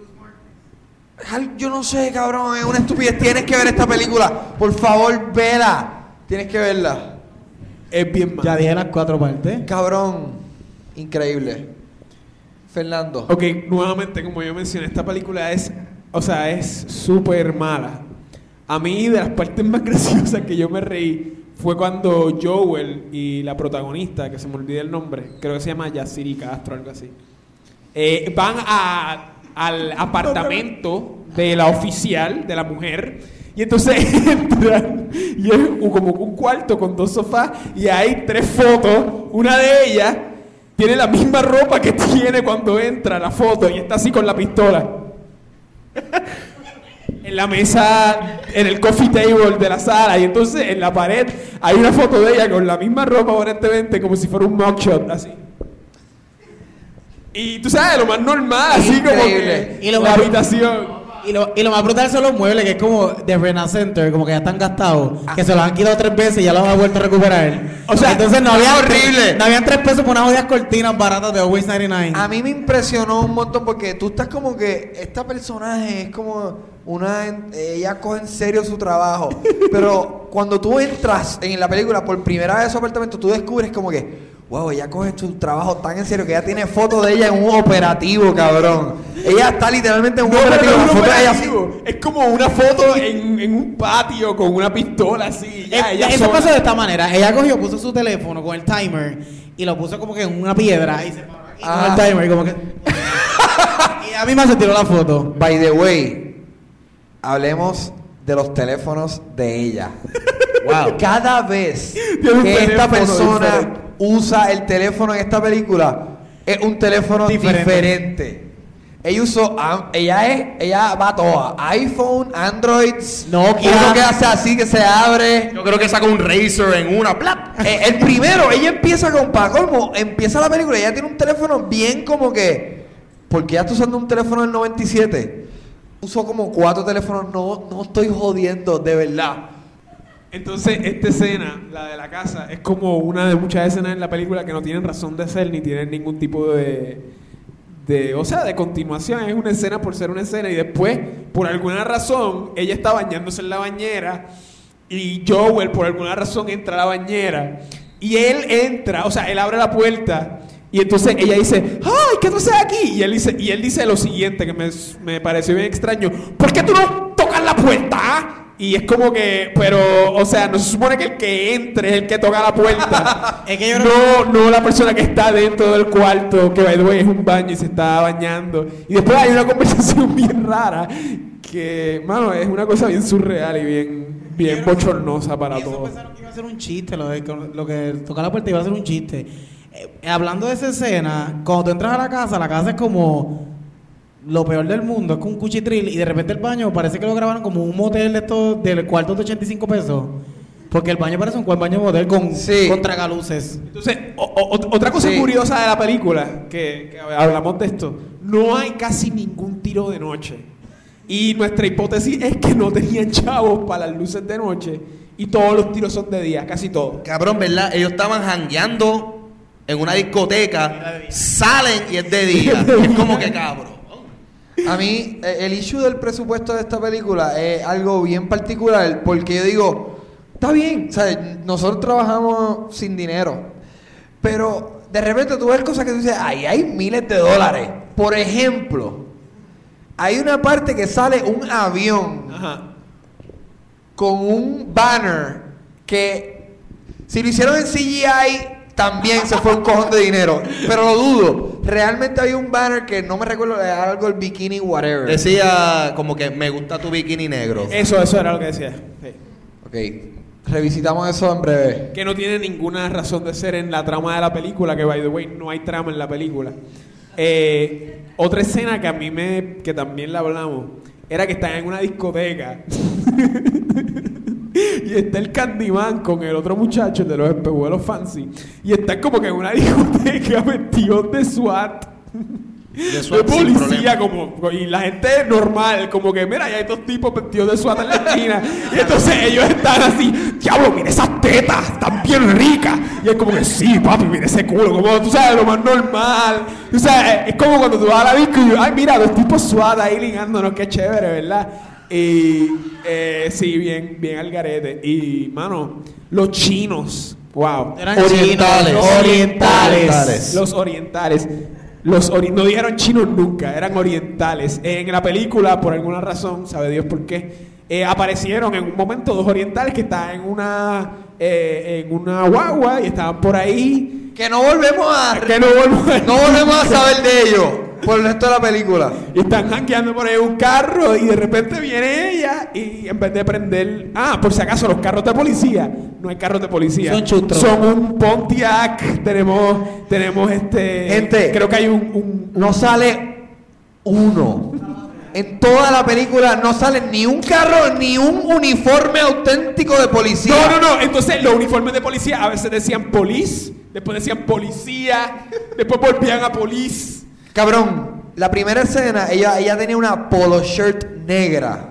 E: Al- Yo no sé, cabrón, es una estupidez. Tienes que ver esta película. Por favor, vela. Tienes que verla.
C: Es bien malo.
D: Ya dije las cuatro partes.
E: Cabrón, increíble. Fernando.
C: Ok, nuevamente, como yo mencioné, esta película es, o sea, es súper mala. A mí, de las partes más graciosas que yo me reí fue cuando Joel y la protagonista, que se me olvida el nombre, creo que se llama Yaciri Castro, algo así, eh, van a, al apartamento de la oficial, de la mujer, y entonces entran y es un- como un cuarto con dos sofás y hay tres fotos. Una de ellas tiene la misma ropa que tiene cuando entra la foto y está así con la pistola. En la mesa, en el coffee table de la sala, y entonces en la pared hay una foto de ella con la misma ropa aparentemente como si fuera un mugshot, así. Y tú sabes, lo más normal, así como
E: Increíble.
C: que
D: Y lo
C: la
D: más-
C: habitación.
D: Y lo, y lo más brutal son los muebles, que es como de Renacenter, como que ya están gastados, que se los han quitado tres veces y ya los han vuelto a recuperar. O sea, entonces no había
E: horrible.
D: No habían tres pesos por unas jodidas cortinas baratas de Always noventa y nueve.
E: A mí me impresionó un montón porque tú estás como que esta personaje es como una, ella coge en serio su trabajo, pero cuando tú entras en la película por primera vez a su apartamento, tú descubres como que wow, ella coge su trabajo tan en serio que ella tiene fotos de ella en un operativo, cabrón. Ella está literalmente en un
C: No,
E: operativo.
C: pero no
E: La
C: es un
E: foto de ella así.
C: operativo. Es como una foto en, en un patio con una pistola así. Ya,
D: Eh,
C: ella
D: Eso
C: sola.
D: pasó de esta manera. Ella cogió, puso su teléfono con el timer y lo puso como que en una piedra y se paró aquí
E: Ah.
D: con el timer, como que. Y a mí me se tiró la foto.
E: By the way, hablemos de los teléfonos de ella. Wow. Cada vez
C: Tiene un
E: que esta
C: teléfono
E: persona
C: diferente.
E: usa el teléfono en esta película, es un teléfono diferente.
D: Diferente.
E: Ella usó, ah, ella es, ella va a todas. iPhone, Androids,
D: Nokia.
E: uno que hace así que se abre.
B: Yo creo que saca un Razer en una, ¡plap!
E: Eh, el primero, ella empieza con, para colmo, empieza la película, ella tiene un teléfono bien como que, porque ya está usando un teléfono del noventa y siete. Usó como cuatro teléfonos, no, no estoy jodiendo, de verdad.
C: Entonces, esta escena, la de la casa, es como una de muchas escenas en la película que no tienen razón de ser ni tienen ningún tipo de, de, o sea, de continuación. Es una escena por ser una escena y después, por alguna razón, ella está bañándose en la bañera y Joel, por alguna razón, entra a la bañera y él entra, o sea, él abre la puerta y entonces ella dice, ¡ay, qué tú haces aquí! Y él dice, y él dice lo siguiente que me, me pareció bien extraño, ¿por qué tú no tocas la puerta, ah? Y es como que, pero, o sea, no se supone que el que entre es el que toca la puerta.
D: Es que yo
C: no, no la persona que está dentro del cuarto, que by the way es un baño y se está bañando. Y después hay una conversación bien rara, que, mano, es una cosa bien surreal y bien, bien bochornosa para
D: Y eso
C: todos.
D: pensaron que iba a ser un chiste, lo, de, lo que tocar la puerta iba a ser un chiste. Eh, hablando de esa escena, cuando tú entras a la casa, la casa es como lo peor del mundo, es como un cuchitril y de repente el baño parece que lo grabaron como un motel de estos del cuarto de ochenta y cinco pesos. Porque el baño parece un buen baño de motel con,
E: Sí.
D: con tragaluces.
C: Entonces, o- o- otra cosa
E: Sí.
C: curiosa de la película, que, que hablamos de esto, no hay casi ningún tiro de noche. Y nuestra hipótesis es que no tenían chavos para las luces de noche y todos los tiros son de día, casi todos.
B: Cabrón, ¿verdad? Ellos estaban jangueando en una discoteca, salen y es de día. Es como que cabrón.
E: A mí, eh, el issue del presupuesto de esta película es algo bien particular, porque yo digo, está bien, o sea, nosotros trabajamos sin dinero, pero de repente tú ves cosas que tú dices, ahí hay miles de dólares. Por ejemplo, hay una parte que sale un avión
C: Ajá.
E: con un banner que, si lo hicieron en C G I, también se fue un cojón de dinero, pero lo dudo. Realmente había un banner que no me recuerdo, era algo el bikini whatever.
B: Decía como que me gusta tu bikini negro.
C: Eso, eso era lo que decía. Sí.
E: Ok, revisitamos eso en breve.
C: Que no tiene ninguna razón de ser en la trama de la película, que by the way, no hay trama en la película. Eh, otra escena que a mí me, que también la hablamos, era que están en una discoteca. Y está el Candyman con el otro muchacho, el de los espejuelos fancy. Y están como que en una discoteca vestidos de SWAT.
B: De SWAT sin
C: policía,
B: problema.
C: como, y la gente normal, como que mira, ya hay dos tipos vestidos de SWAT en la esquina. Y entonces ellos están así, diablo, mira esas tetas, están bien ricas. Y es como que sí, papi, mira ese culo, como tú sabes, lo más normal. Tú sabes, es como cuando tú vas a la disco y ay, mira, dos tipos SWAT ahí ligándonos, qué chévere, ¿verdad? Y eh, sí, bien, bien al garete. Y, mano, los chinos, wow.
D: Eran
B: Orientales.
D: chinos, orientales.
B: Orientales.
C: Los orientales. Los ori- no dijeron chinos nunca, eran orientales. En la película, por alguna razón, sabe Dios por qué, eh, aparecieron en un momento dos orientales que estaban en una eh, en una guagua y estaban por ahí.
E: Que no volvemos a...
C: Que no volvemos a-
E: no volvemos a saber de ellos por el resto de la película.
C: Y están jangueando por ahí un carro y de repente viene ella y en vez de prender... Ah, por si acaso, los carros de policía. No hay carros de policía.
D: Son chutros.
C: Son un Pontiac. Tenemos, tenemos este...
E: Gente.
C: Creo que hay un... un-
E: No sale uno. En toda la película no sale ni un carro ni un uniforme auténtico de policía.
C: No, no, no. Entonces los uniformes de policía a veces decían police, después decían policía, después volvían a police.
E: Cabrón, la primera escena, ella, ella tenía una polo shirt negra.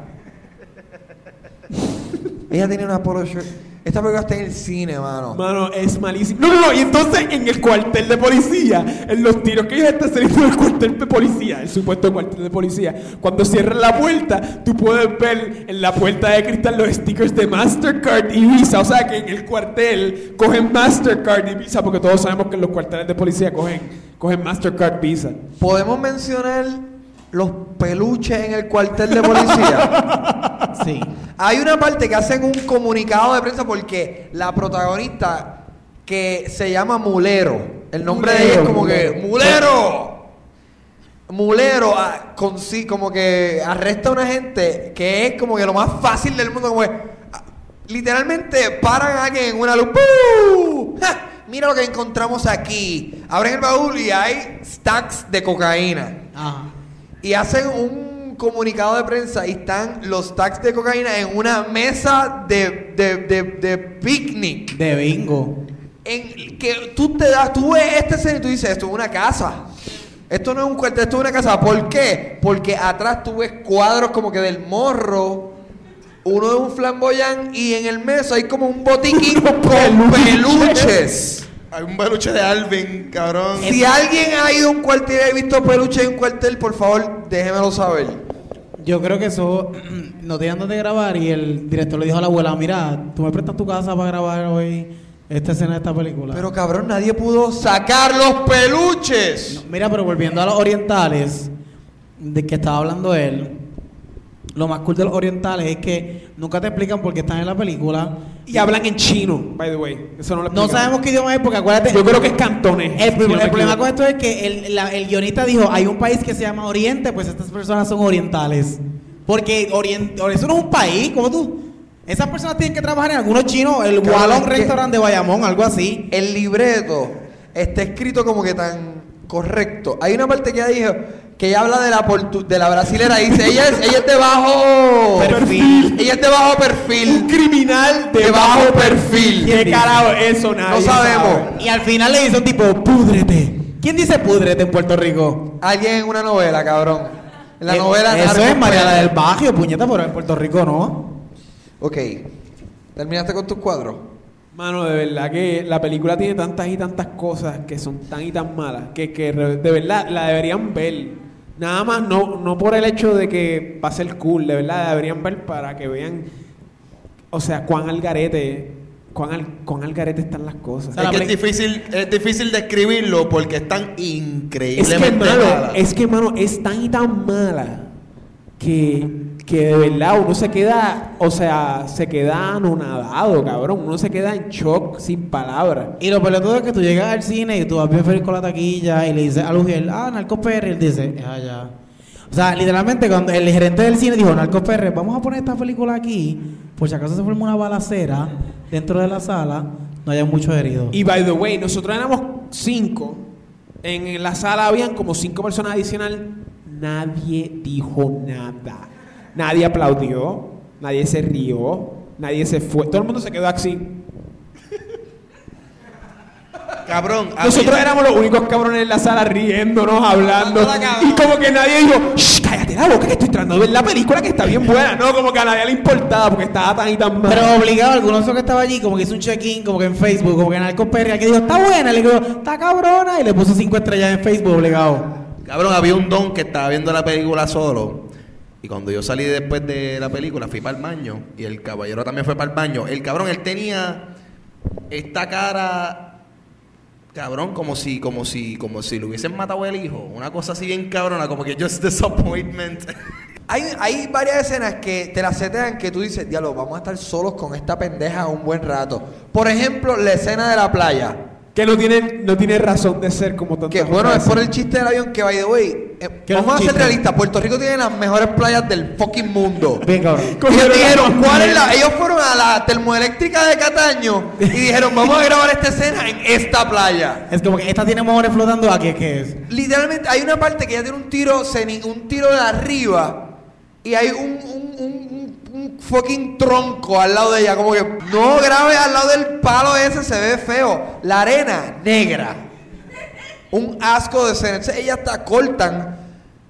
E: Ella tenía una polo shirt. Esta película está en el cine, mano.
C: Mano, es malísimo. No, no, no. Y entonces en el cuartel de policía, en los tiros que ellos están saliendo del cuartel de policía, el supuesto cuartel de policía, cuando cierran la puerta, tú puedes ver en la puerta de cristal los stickers de Mastercard y Visa. O sea que en el cuartel cogen Mastercard y Visa, porque todos sabemos que en los cuarteles de policía cogen, cogen Mastercard, Visa.
E: ¿Podemos mencionar los peluches en el cuartel de policía?
D: Sí.
E: Hay una parte que hacen un comunicado de prensa porque la protagonista, que se llama Mulero, el nombre
C: Mulero,
E: de ella es como
C: Mulero.
E: que ¡Mulero! Mulero ah, con, sí, como que arresta a una gente que es como que lo más fácil del mundo, como que ah, literalmente paran a alguien en una luz. ¡Puu! ¡Ja! Mira lo que encontramos aquí. Abren el baúl y hay stacks de cocaína.
D: Ajá.
E: Y hacen un comunicado de prensa y están los stacks de cocaína en una mesa de, de, de, de picnic.
D: De bingo.
E: En que tú te das, tú ves este escena y tú dices, esto es una casa. Esto no es un cuartel, esto es una casa. ¿Por qué? Porque atrás tú ves cuadros como que del Morro, uno de un flamboyán, y en el mesa hay como un botiquín con peluches.
B: Hay un peluche de Alvin, cabrón.
E: Si alguien ha ido a un cuartel y ha visto peluches en un cuartel, por favor, déjemelo saber.
D: Yo creo que eso no tenían donde grabar y el director le dijo a la abuela, mira, tú me prestas tu casa para grabar hoy esta escena de esta película.
E: Pero cabrón, nadie pudo sacar los peluches.
D: No, mira, pero volviendo a los orientales, de que estaba hablando él, lo más cool de los orientales es que nunca te explican por qué están en la película.
C: Y hablan en chino, by the way. Eso no lo
D: No
C: explicamos.
D: sabemos qué idioma es porque acuérdate.
C: Yo creo que es cantonés.
D: El,
C: si no me
D: el problema
C: equivoco.
D: con esto es que el, la- el guionista dijo, hay un país que se llama Oriente, pues estas personas son orientales. Porque orient, eso no es un país, como tú. Esas personas tienen que trabajar en algunos chinos, el
E: Cabrón,
D: Wallon
E: es que-
D: Restaurant de Bayamón, algo así.
E: El libreto está escrito como que tan correcto. Hay una parte que ella dijo que ella habla de la portu- de la brasilera y dice, ella es, ella es de bajo
D: Perfil.
E: Ella es de bajo perfil.
C: Un criminal de,
E: De bajo perfil.
C: ¿Qué carajo eso? Nadie
E: No sabemos.
C: sabe.
D: Y al final le dice un tipo, púdrete. ¿Quién dice púdrete en Puerto Rico?
E: Alguien en una novela, cabrón. En la
D: Eh,
E: novela
D: Eso
E: Narcos
D: es Mariana
E: Pérez.
D: del Bajo, puñeta, pero en Puerto Rico no.
E: Ok. ¿Terminaste con tus cuadros?
C: Mano, de verdad que la película tiene tantas y tantas cosas que son tan y tan malas que, que re- de verdad la deberían ver. Nada más, no, no por el hecho de que va a ser cool, de verdad la deberían ver para que vean, o sea, cuán al garete, cuán al, cuán al garete están las cosas.
B: Es que es difícil, es difícil describirlo porque es tan
C: Es que,
B: increíblemente
C: mano,
B: mala.
C: es que, mano, es tan y tan mala que, que de verdad uno se queda, o sea, se queda anonadado, cabrón. Uno se queda en shock, sin palabras.
D: Y lo peor de todo es que tú llegas al cine y tú vas bien feliz con la taquilla y le dices a Lugiel, ah, Narcos P R, y él dice, ah, ya. O sea, literalmente cuando el gerente del cine dijo, Narcos P R, vamos a poner esta película aquí, por si acaso se forma una balacera dentro de la sala, no haya muchos heridos.
C: Y by the way, nosotros éramos cinco. En la sala habían como cinco personas adicional. Nadie dijo nada. Nadie aplaudió. Nadie se rió. Nadie se fue. Todo el mundo se quedó así.
B: Cabrón, a
C: Nosotros
B: mí-
C: éramos los únicos cabrones en la sala riéndonos, hablando.
E: Dándola, cabrón.
C: Y como que nadie dijo, "Shh, cállate la boca que estoy tratando de ver la película que está bien buena". No, como que a nadie le importaba porque estaba tan y tan mal.
D: Pero obligado, algunos de los que estaba allí, como que hizo un check-in, como que en Facebook, como que en Narcos P R, que dijo, está buena, y le dijo, está cabrona, y le puso cinco estrellas en Facebook, obligado.
B: Cabrón, había un don que estaba viendo la película solo. Y cuando yo salí después de la película, fui para el baño. Y el caballero también fue para el baño. El cabrón, él tenía esta cara, cabrón, como si, como si, como si le hubiesen matado el hijo. Una cosa así bien cabrona, como que just disappointment.
E: Hay, hay varias escenas que te las setean que tú dices, diablo, vamos a estar solos con esta pendeja un buen rato. Por ejemplo, la escena de la playa.
C: Que no tiene, no tiene razón de ser como tantas
E: Que bueno,
C: otras
E: es por el
C: escenas.
E: chiste del avión que, by the way, eh,
D: ¿Qué
E: vamos a ser
D: chiste?
E: realistas. Puerto Rico tiene las mejores playas del fucking mundo.
D: Bien, cabrón.
E: Ellos dijeron, ¿cuál es la? Ellos fueron a la termoeléctrica de Cataño y dijeron, vamos a grabar esta escena en esta playa.
D: Es como que esta tiene mojores flotando aquí, ¿qué es?
E: Literalmente hay una parte que ella tiene un tiro, ceni- un tiro de arriba y hay un, un, un, un- un fucking tronco al lado de ella. Como que no grabe al lado del palo ese, se ve feo. La arena negra. Un asco de escena. Entonces ella hasta cortan. Es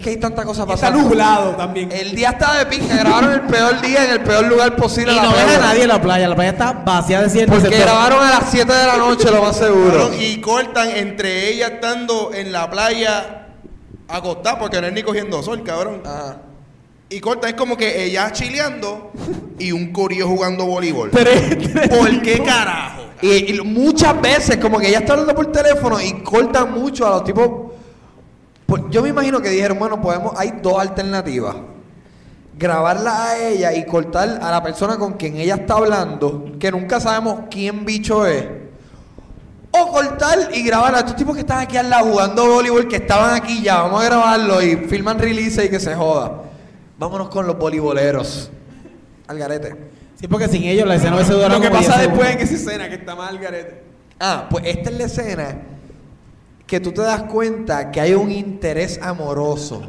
E: que hay tanta cosa
C: Está
E: pasando.
C: nublado también.
E: El día estaba de pinga, grabaron el peor día en el peor lugar posible.
D: Y
E: la
D: no ves
E: playa.
D: a nadie en la playa. La playa está vacía de cierto.
E: Porque grabaron a las siete de la noche, lo más seguro.
B: Cabrón, y cortan entre ellas estando en la playa acostada, porque no es ni cogiendo sol, cabrón.
E: Ajá.
B: Y cortan, es como que ella chileando y un corillo jugando voleibol.
C: Tres, tres,
B: ¿Por qué carajo?
E: Y, y muchas veces, como que ella está hablando por teléfono y cortan mucho a los tipos. Pues yo me imagino que dijeron, bueno, podemos, hay dos alternativas. Grabarla a ella y cortar a la persona con quien ella está hablando, que nunca sabemos quién bicho es. O cortar y grabar a estos tipos que están aquí al lado jugando voleibol, que estaban aquí ya, vamos a grabarlo y filman release y que se joda. Vámonos con los voleiboleros. Al garete.
D: Sí, porque sin ellos la escena hubiese durado
C: Lo que
D: como
C: pasa
D: diez
C: después en
D: segundos.
C: esa escena que está mal garete.
E: Ah, pues esta es la escena que tú te das cuenta que hay un interés amoroso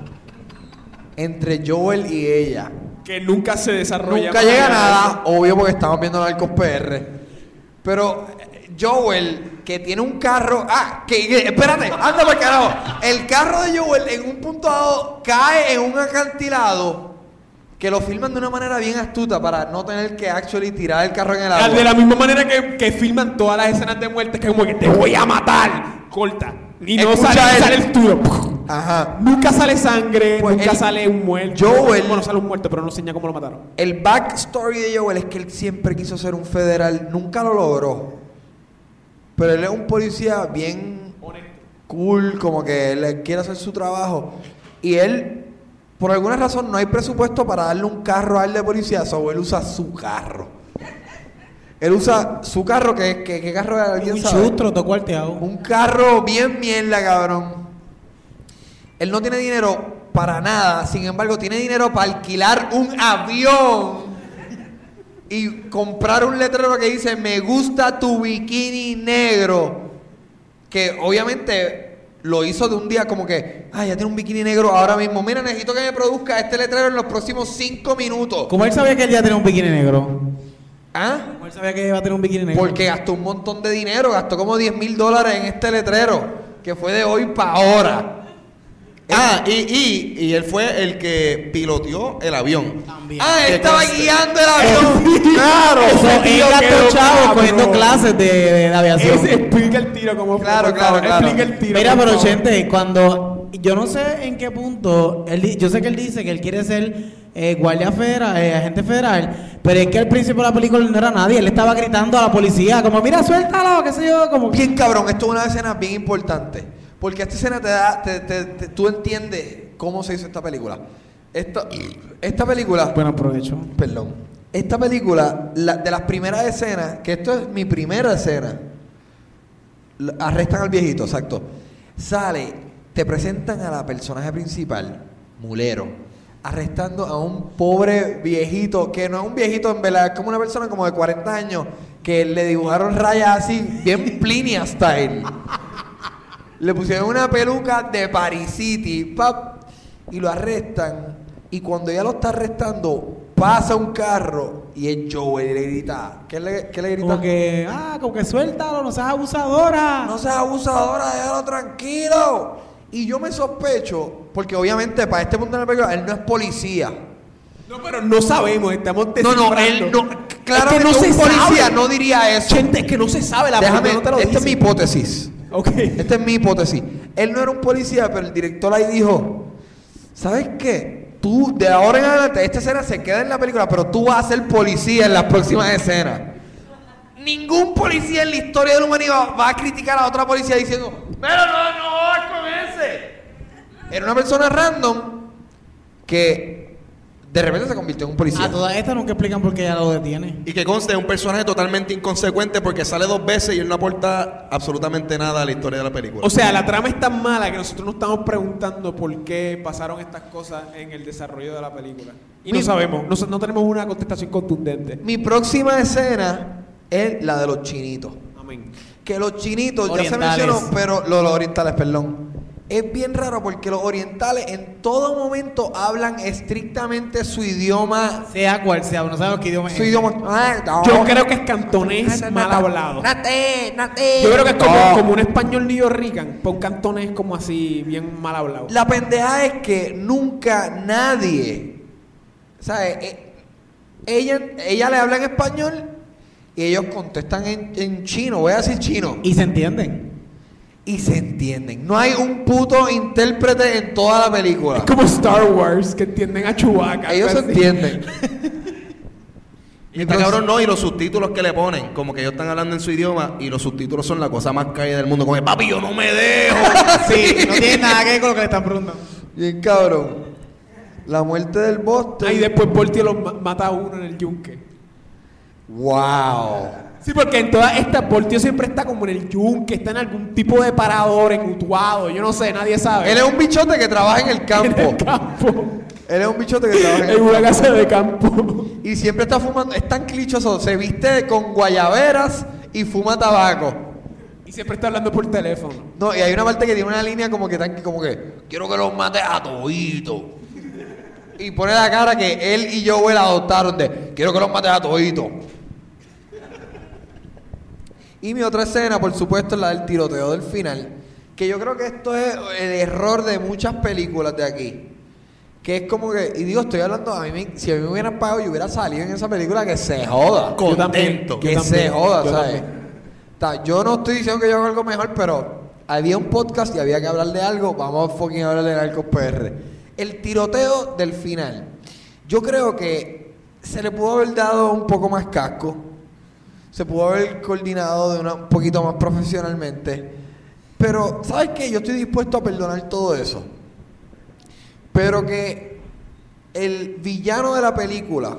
E: entre Joel y ella.
C: Que nunca se desarrolla.
E: Nunca
C: más
E: llega
C: allá de
E: nada,
C: eso.
E: obvio porque estamos viendo Narcos P R. Pero eh, Joel, que tiene un carro... Ah, que, que- espérate, anda para carajo. El carro de Joel en un punto dado cae en un acantilado que lo filman de una manera bien astuta para no tener que actually tirar el carro en el agua.
C: De la misma manera que, que filman todas las escenas de muerte, que es como que te voy a matar. Corta. Y no
E: Escucha
C: sale,
E: él.
C: sale el tiro.
E: Ajá.
C: Nunca sale sangre,
E: Pues
C: nunca
E: él-
C: sale un muerto.
E: Joel-
C: Bueno, sale un muerto, pero no enseña cómo lo mataron.
E: El backstory de Joel es que él siempre quiso ser un federal, nunca lo logró. Pero él es un policía bien cool, como que le quiere hacer su trabajo. Y él, por alguna razón, no hay presupuesto para darle un carro a él de policía, so él usa su carro. Él usa su carro, que, que, ¿qué carro es? ¿Alguien
D: Un
E: sabe?
D: chustro, tocó cuarteado.
E: Un carro bien mierda, cabrón. Él no tiene dinero para nada, sin embargo, tiene dinero para alquilar un avión y comprar un letrero que dice "Me gusta tu bikini negro", que obviamente lo hizo de un día como que, ay, ya tiene un bikini negro ahora mismo. Mira, necesito que me produzca este letrero en los próximos cinco minutos.
D: ¿Cómo él sabía que él ya tenía un bikini negro?
E: ¿Ah?
D: ¿Cómo él sabía que iba a tener un bikini negro?
E: Porque gastó un montón de dinero, gastó como diez mil dólares en este letrero, que fue de hoy para ahora.
B: Ah, y, y, y él fue el que piloteó el avión.
D: También.
E: Ah, él
B: ¿Qué
E: estaba
B: conste?
E: guiando el avión. Claro.
D: So, él
C: tío
D: gastó
C: quedó
D: chavos
C: cabrón.
D: cogiendo clases de, de, de aviación.
C: Ese explica el tiro como fue,
E: Claro,
C: por
E: claro,
C: favor.
E: claro.
C: Explica el tiro.
D: Mira,
C: por
D: pero
C: favor.
D: Chente, cuando yo no sé en qué punto, él, di- yo sé que él dice que él quiere ser eh, guardia federal, eh, agente federal, pero es que al principio de la película no era nadie, él estaba gritando a la policía, como mira, suéltalo, qué sé yo, como que...
E: Bien cabrón, esto es una escena bien importante. Porque esta escena te da, te, te- te- tú entiendes cómo se hizo esta película. Esta, esta película,
D: Buen aprovecho.
E: perdón, esta película, la- de las primeras escenas, que esto es mi primera escena, la- arrestan al viejito, exacto. Sale, te presentan a la personaje principal, Mulero, arrestando a un pobre viejito, que no es un viejito en verdad, es como una persona como de cuarenta años, que le dibujaron rayas así, bien Plinia style. Le pusieron una peluca de Paris City, pap, y lo arrestan. Y cuando ella lo está arrestando, pasa un carro y es Joel y le grita. ¿Qué le, qué le grita?
D: Como que, ah, como que suéltalo, no seas abusadora.
E: No seas abusadora, déjalo tranquilo. Y yo me sospecho, porque obviamente para este punto de la película, él no es policía.
C: No, pero no sabemos, estamos
E: No, no, él no. Claramente
C: no se
E: un policía
C: sabe.
E: no diría eso.
C: Gente, es que no se sabe la
E: Déjame,
C: película, no te lo
E: esta es mi
C: dice.
E: hipótesis.
C: Ok.
E: Esta es mi hipótesis. Él no era un policía, pero el director ahí dijo, ¿sabes qué? Tú, de ahora en adelante, esta escena se queda en la película, pero tú vas a ser policía en las próximas escenas. Ningún policía en la historia de la humanidad va a criticar a otra policía diciendo, pero no, no jodas con ese. Era una persona random que de repente se convirtió en un policía.
D: A todas estas nunca explican por qué ella lo detiene.
B: Y que conste, es un personaje totalmente inconsecuente porque sale dos veces y él no aporta absolutamente nada a la historia de la película.
C: O sea, la trama es tan mala que nosotros nos estamos preguntando por qué pasaron estas cosas en el desarrollo de la película. Y no
E: Mi-
C: sabemos, no, no tenemos una contestación contundente.
E: Mi próxima escena es la de los chinitos.
C: Amén.
E: Que los chinitos, ya
D: Orientales.
E: se mencionó, pero los, los orientales, perdón. es bien raro porque los orientales en todo momento hablan estrictamente su idioma.
D: Sea cual sea, no sabemos qué idioma es.
E: Su idioma.
C: Yo creo que es cantonés mal hablado.
E: Nate, nate.
C: Yo creo que es como,
E: No.
C: como un español New Yorkican, pero un cantonés como así, bien mal hablado.
E: La pendeja es que nunca nadie, ¿sabes? Eh, ella, ella le habla en español y ellos contestan en, en chino, voy a decir chino.
D: Y se entienden.
E: Y se entienden. No hay un puto intérprete en toda la película.
C: Es como Star Wars, que entienden a Chewbacca.
E: Ellos se
C: algo así.
E: entienden.
B: Y está cabrón, no, y los subtítulos que le ponen, como que ellos están hablando en su idioma y los subtítulos son la cosa más caída del mundo. Como que, papi, yo no me dejo.
D: Sí, no tiene nada que ver con lo que le están preguntando.
E: Bien cabrón. La muerte del Buster.
C: Ah, y después Voltio los ma- mata a uno en el yunque.
E: Wow.
C: Sí, porque en todas estas Voltio siempre está como en el yunque, está en algún tipo de parador, en Utuado, yo no sé, nadie sabe.
E: Él es un bichote que trabaja en el campo.
C: En el campo.
E: Él es un bichote que trabaja en el
C: En
E: campo.
C: una casa de campo.
E: Y siempre está fumando. Es tan clichoso. Se viste con guayaberas y fuma tabaco.
C: Y siempre está hablando por teléfono.
E: No, y hay una parte que tiene una línea como que tan, como que quiero que los mate a todito. Y pone la cara que él y Joel adoptaron de quiero que los mate a todito. Y mi otra escena, por supuesto, es la del tiroteo del final. Que yo creo que esto es el error de muchas películas de aquí. Que es como que, y digo, estoy hablando, a mí me- si a mí me hubieran pagado y hubiera salido en esa película, que se joda.
C: Yo también.
B: Contento.
E: Que
C: Yo
E: se
C: también,
E: joda,
C: yo
E: ¿sabes?
C: también.
E: Ta, yo no estoy diciendo que yo hago algo mejor, pero había un podcast y había que hablar de algo. Vamos a fucking hablar de Narcos P R. El tiroteo del final. Yo creo que se le pudo haber dado un poco más casco. Se pudo haber coordinado de una, un poquito más profesionalmente. Pero, ¿sabes qué? Yo estoy dispuesto a perdonar todo eso. Pero que el villano de la película,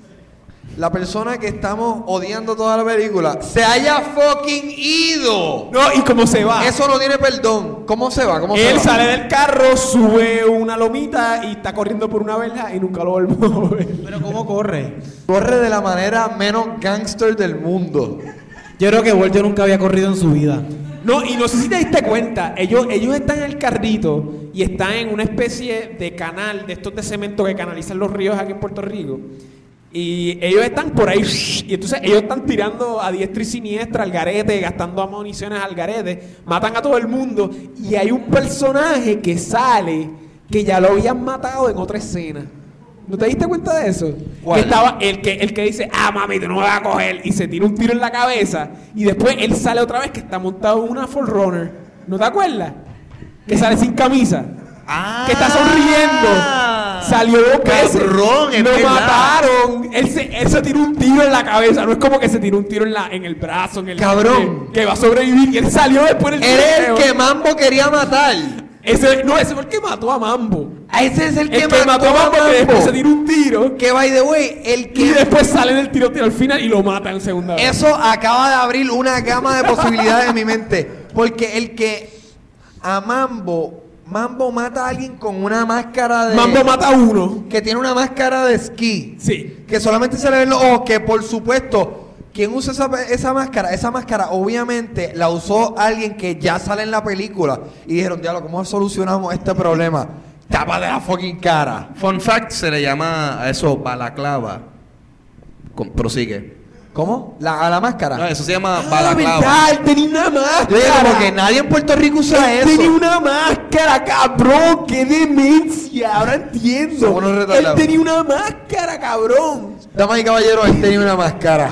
E: la persona que estamos odiando toda la película, se haya fucking ido.
C: No, y cómo se va.
E: Eso no tiene perdón. ¿Cómo se va? ¿Cómo se
C: Él
E: va?
C: sale del carro, sube una lomita y está corriendo por una verja y nunca lo volvemos a ver.
D: Pero ¿cómo corre?
E: Corre de la manera menos gangster del mundo.
D: Yo creo que Voltio nunca había corrido en su vida.
C: No, y no sé si te diste cuenta, ellos, ellos están en el carrito y están en una especie de canal de estos de cemento que canalizan los ríos aquí en Puerto Rico. Y ellos están por ahí, y entonces ellos están tirando a diestra y siniestra al garete, gastando municiones al garete, matan a todo el mundo. Y hay un personaje que sale que ya lo habían matado en otra escena. ¿No te diste cuenta de eso?
E: ¿Cuál?
C: Que estaba el que, el que dice, ah, mami, tú no me vas a coger, y se tira un tiro en la cabeza, y después él sale otra vez que está montado en una Forerunner. ¿No te acuerdas? Que sale sin camisa.
B: Ah,
C: Que está sonriendo. Salió dos veces.
B: Cabrón, es
C: Lo
B: verdad.
C: mataron. Él se, él se tiró un tiro en la cabeza. No es como que se tiró un tiro en, la, en el brazo, en el
E: Cabrón.
C: Que, que va a sobrevivir. Y él salió después del
E: Él es el
C: tiroteo.
E: que Mambo quería matar.
C: Ese, no, ese fue el que mató a Mambo.
E: Ese es el que,
C: El que mató a Mambo, que después se tiró un tiro.
E: Que, by the way, el
C: Y
E: que...
C: después sale del tiroteo al final y lo mata en segunda vez.
E: Eso acaba de abrir una gama de posibilidades en mi mente. Porque el que a Mambo, Mambo mata a alguien con una máscara de...
C: Mambo mata a uno.
E: Que tiene una máscara de esquí.
C: Sí.
E: Que solamente se le ven los ojos. Que por supuesto, quien usa esa, esa máscara, esa máscara obviamente la usó alguien que ya sale en la película. Y dijeron, diablo, ¿cómo solucionamos este problema? Tapa de la fucking cara.
B: Fun fact, se le llama a eso balaclava. Con- prosigue.
E: ¿Cómo? La, a la máscara.
B: No, eso se llama
C: Ah,
B: balaclava.
C: verdad, él tenía una máscara.
E: Yo dije como que nadie en Puerto Rico usa
C: Él
E: eso.
C: tenía una máscara, cabrón. ¡Qué demencia! Ahora entiendo.
E: Somos unos
C: Él
E: retardados.
C: tenía una máscara, cabrón.
E: Damas y caballeros, él tenía una máscara.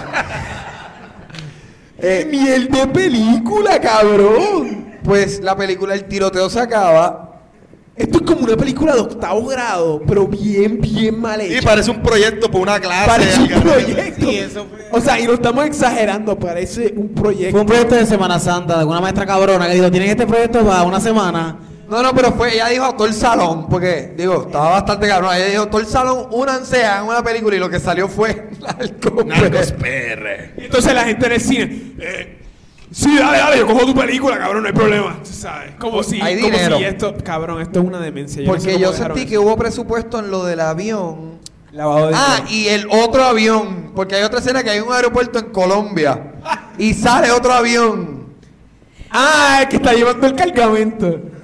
C: ¡Qué miel de película, cabrón!
E: Pues la película El tiroteo se acaba.
C: Esto es como una película de octavo grado, pero bien, bien mal hecha.
B: Y parece un proyecto por una clase.
C: Parece un
B: acá.
C: proyecto.
D: Sí, eso fue-
C: O sea, y no estamos exagerando, parece un proyecto.
D: Fue un proyecto de Semana Santa de una maestra cabrona que dijo, tienen este proyecto para una semana.
E: No, no, pero fue, ella dijo todo el salón, porque, digo, estaba bastante cabrón. Ella dijo todo el salón, únanse, hagan una película, y lo que salió fue Narcos
B: Narcos P R.
C: Entonces la gente en el cine, eh, sí, dale, dale, yo cojo tu película, cabrón, no hay problema. Tú sabes, como si,
E: Hay
C: como
E: dinero.
C: si esto, cabrón, esto es una demencia. Yo no sé
E: Porque
C: cómo
E: yo
C: dejaron
E: sentí
C: eso.
E: que hubo presupuesto en lo del avión.
C: Lavado de
E: Ah,
C: dinero.
E: y el otro avión. Porque hay otra escena que hay un aeropuerto en Colombia. Y sale otro avión.
C: Ah, el que está llevando el cargamento.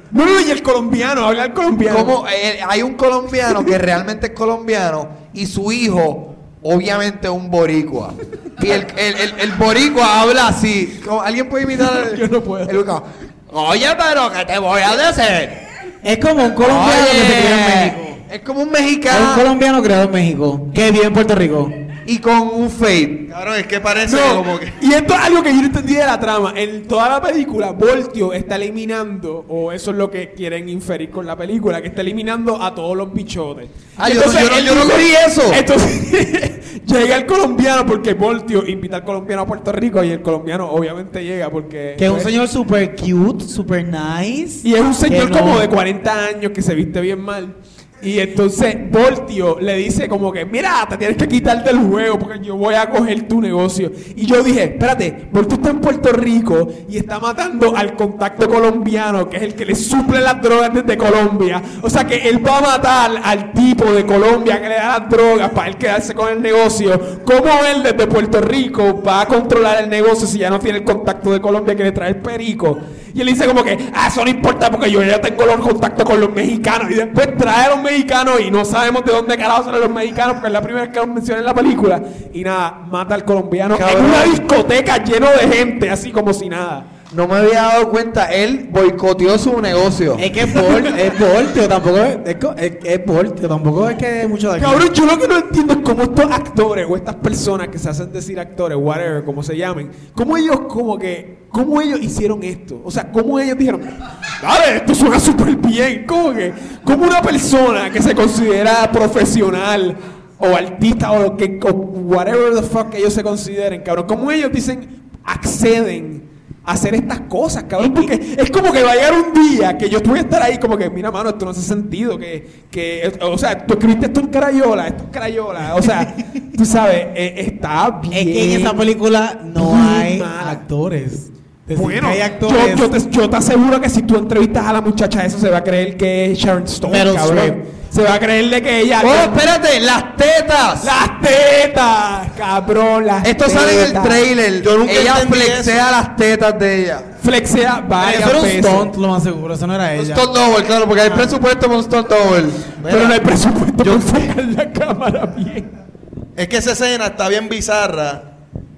C: No, no, y el colombiano, habla el colombiano.
E: Como eh, hay un colombiano que realmente es colombiano y su hijo, obviamente, es un boricua. Y el, el, el, el boricua habla así. ¿Cómo? ¿Alguien puede imitar? El,
C: Yo no puedo.
E: el boricua. Oye, pero ¿qué te voy a decir?
D: Es como un colombiano
E: Oye,
D: que se crió en México.
E: Es como un
D: Es un
E: mexicano
D: colombiano criado en México, que vive en Puerto Rico.
E: y con un fade.
B: Claro, es que parece
C: No,
B: como que.
C: y esto es algo que yo no entendí de la trama. En toda la película, Voltio está eliminando, o eso es lo que quieren inferir con la película, que está eliminando a todos los bichotes.
E: Ah, yo no-
C: Entonces,
E: yo no-
C: él
E: yo no
C: dice-
E: vi eso.
C: Entonces, llega el colombiano porque Voltio invita al colombiano a Puerto Rico y el colombiano obviamente llega porque...
D: Que es un
C: pues,
D: señor super cute, super nice.
C: Y es un señor
D: que no-
C: como de cuarenta años que se viste bien mal. Y entonces Voltio le dice como que, mira, te tienes que quitar del juego porque yo voy a coger tu negocio. Y yo dije, espérate, Voltio está en Puerto Rico y está matando al contacto colombiano, que es el que le suple las drogas desde Colombia. O sea que él va a matar al tipo de Colombia que le da las drogas para él quedarse con el negocio. ¿Cómo él desde Puerto Rico va a controlar el negocio si ya no tiene el contacto de Colombia que le trae el perico? Y él dice como que, ah, eso no importa porque yo ya tengo los contactos con los mexicanos. Y después trae a los mexicanos y no sabemos de dónde carajo salen los mexicanos porque es la primera vez que los menciona en la película. Y nada, mata al colombiano
E: Cabrón.
C: en una discoteca lleno de gente, así como si nada.
E: No me había dado cuenta, él boicoteó su negocio.
D: Es que es Vol- es Voltio, tampoco es, es, co- es, es Voltio, tampoco es que es mucho de aquí.
C: Cabrón, yo lo que no entiendo es cómo estos actores o estas personas que se hacen decir actores, whatever, como se llamen, cómo ellos como que, cómo ellos hicieron esto. O sea, cómo ellos dijeron, dale, esto suena súper bien. Como que, como una persona que se considera profesional o artista o lo que, o whatever the fuck que ellos se consideren, cabrón, cómo ellos dicen, acceden hacer estas cosas, cabrón, porque es como que va a llegar un día que yo voy a estar ahí como que, mira, mano, esto no hace sentido, que, que o sea, tú escribiste esto en crayola, esto es crayola, o sea, tú sabes, eh, está bien.
D: Es que en esa película no
C: bien
D: hay
C: mala.
D: actores. Decir
C: Bueno,
D: que hay
C: yo,
D: actores.
C: yo, te, yo te aseguro que si tú entrevistas a la muchacha eso se va a creer que es Sharon Stone,
D: Meryl
C: cabrón.
D: Streep.
C: Se va a creerle que ella...
E: ¡Oh, espérate! ¡Las tetas!
C: ¡Las tetas! Cabrón, las
E: Esto
C: tetas.
E: sale en el trailer.
B: Yo nunca
E: ella
B: entendí
E: flexea
B: eso.
E: las tetas de ella.
C: Flexea varias
D: Eso era un
C: veces.
D: stunt, lo más seguro, eso no era
E: Un
D: ella.
E: stunt double, claro, porque hay presupuesto para un stunt double.
C: Pero no hay presupuesto para enfocar la cámara bien.
B: Es que esa escena está bien bizarra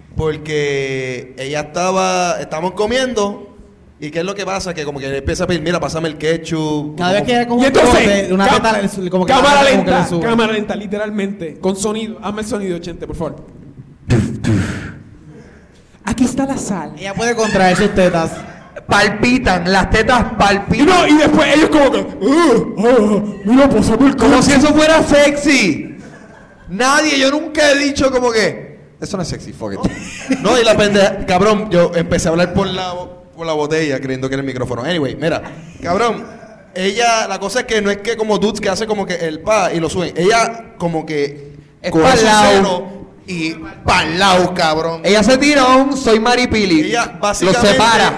B: porque ella estaba, estamos comiendo y qué es lo que pasa, que como que empieza a pedir, mira, pásame el ketchup.
D: Cada vez que ella como
C: Y
D: un
C: entonces,
D: trote, una
C: ca-
D: teta le- como que
C: cámara
D: como que
C: lenta,
D: le sube.
C: cámara lenta, literalmente, con sonido. Hazme el sonido, Chente, por favor. Aquí está la sal.
D: Ella puede contraer sus tetas.
E: Palpitan, las tetas
C: Y
E: palpitan.
C: no, y después ellos como que, "Uh, uh, mira, pásame el
E: Como
C: ketchup".
E: si eso fuera sexy. Nadie, yo nunca he dicho como que. Eso no es sexy, fuck it.
B: No, y la pendeja, cabrón, yo empecé a hablar por la, por la botella creyendo que era el micrófono. Anyway, mira, cabrón, ella, la cosa es que no es que como dudes que hace como que el pa y lo suben. Ella como que
E: Es
B: coge
E: pa'l
B: su
E: lado.
B: seno y pa'l lado, cabrón.
E: Ella se tira un soy Maripili.
B: Ella
E: Lo
B: básicamente
E: separa.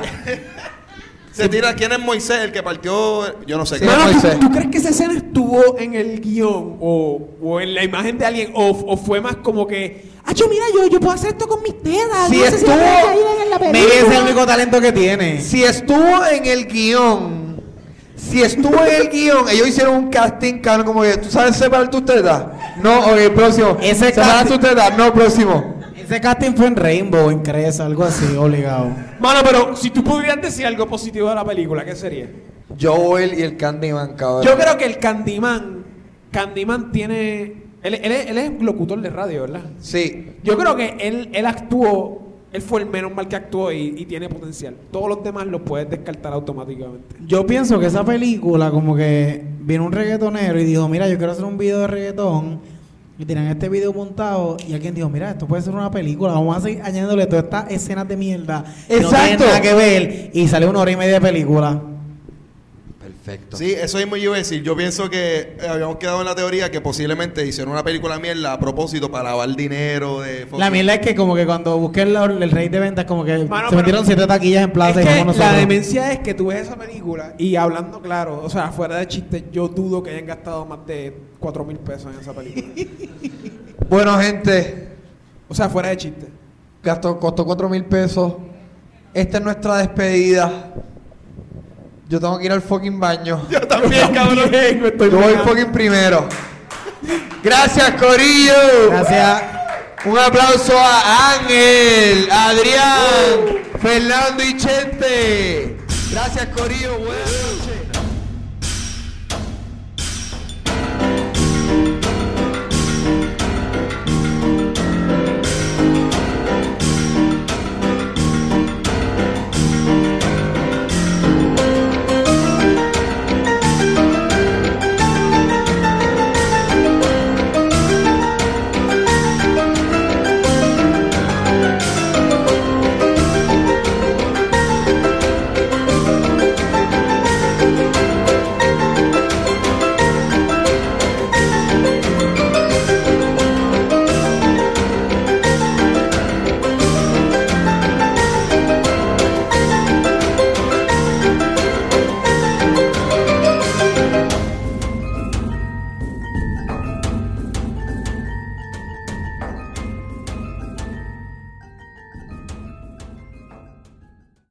B: se tira. ¿Quién es Moisés? El que partió, yo no sé
E: Sí,
B: qué.
C: Mano, ¿tú,
E: Moisés.
C: tú crees que esa escena estuvo en el guión o, o en la imagen de alguien o, o fue más como que, ah, yo mira, yo, yo puedo hacer esto con mis tetas?
E: Si
C: no sé si
E: estuvo-
C: me voy a ir en la
D: Miguel es
C: película".
D: el único talento que tiene.
E: Si estuvo en el guión, si estuvo en el guión, ellos hicieron un casting, cabrón, como que, ¿tú sabes separar tus tetas? No, ok, próximo.
D: Ese
E: ¿Separar
D: casting-
E: tus tetas? No, próximo.
D: Ese casting fue en Rainbow, en Cresa, algo así, obligado.
C: Mano, pero si tú pudieras decir algo positivo de la película, ¿qué sería?
E: Joel y el Candyman, cabrón.
C: Yo creo que el Candyman, Candyman tiene, él, él es, él es locutor de radio, ¿verdad?
E: Sí.
C: Yo creo que él, él actuó, él fue el menos mal que actuó y, y tiene potencial. Todos los demás los puedes descartar automáticamente.
D: Yo pienso que esa película, como que vino un reggaetonero y dijo, mira, yo quiero hacer un video de reggaetón. Y tenían este video montado y alguien dijo, mira, esto puede ser una película, vamos a seguir añadiéndole todas estas escenas de mierda que no tienen
E: Exacto.
D: nada que ver. Y salió una hora y media de película.
E: Perfecto.
B: Sí, eso mismo yo iba a decir. Yo pienso que eh, habíamos quedado en la teoría que posiblemente hicieron una película mierda a propósito para lavar dinero de...
D: La mierda es que como que cuando busqué el, el rey de ventas, como que
C: Mano,
D: se
C: pero-
D: metieron siete taquillas en plaza
C: Es
D: y
C: que
D: como
C: la
D: nosotros.
C: demencia es que tú ves esa película y hablando claro, o sea, fuera de chiste, yo dudo que hayan gastado más de cuatro mil pesos en esa película.
E: Bueno, gente,
C: O sea, fuera de chiste.
E: gastó, costó cuatro mil pesos. Esta es nuestra despedida. Yo tengo que ir al fucking baño.
B: Yo también, cabrón.
E: Yo voy fucking primero. Gracias, Corillo.
D: Gracias.
E: Un aplauso a Ángel, Adrián, Fernando y Chente. Gracias, Corillo. Bueno.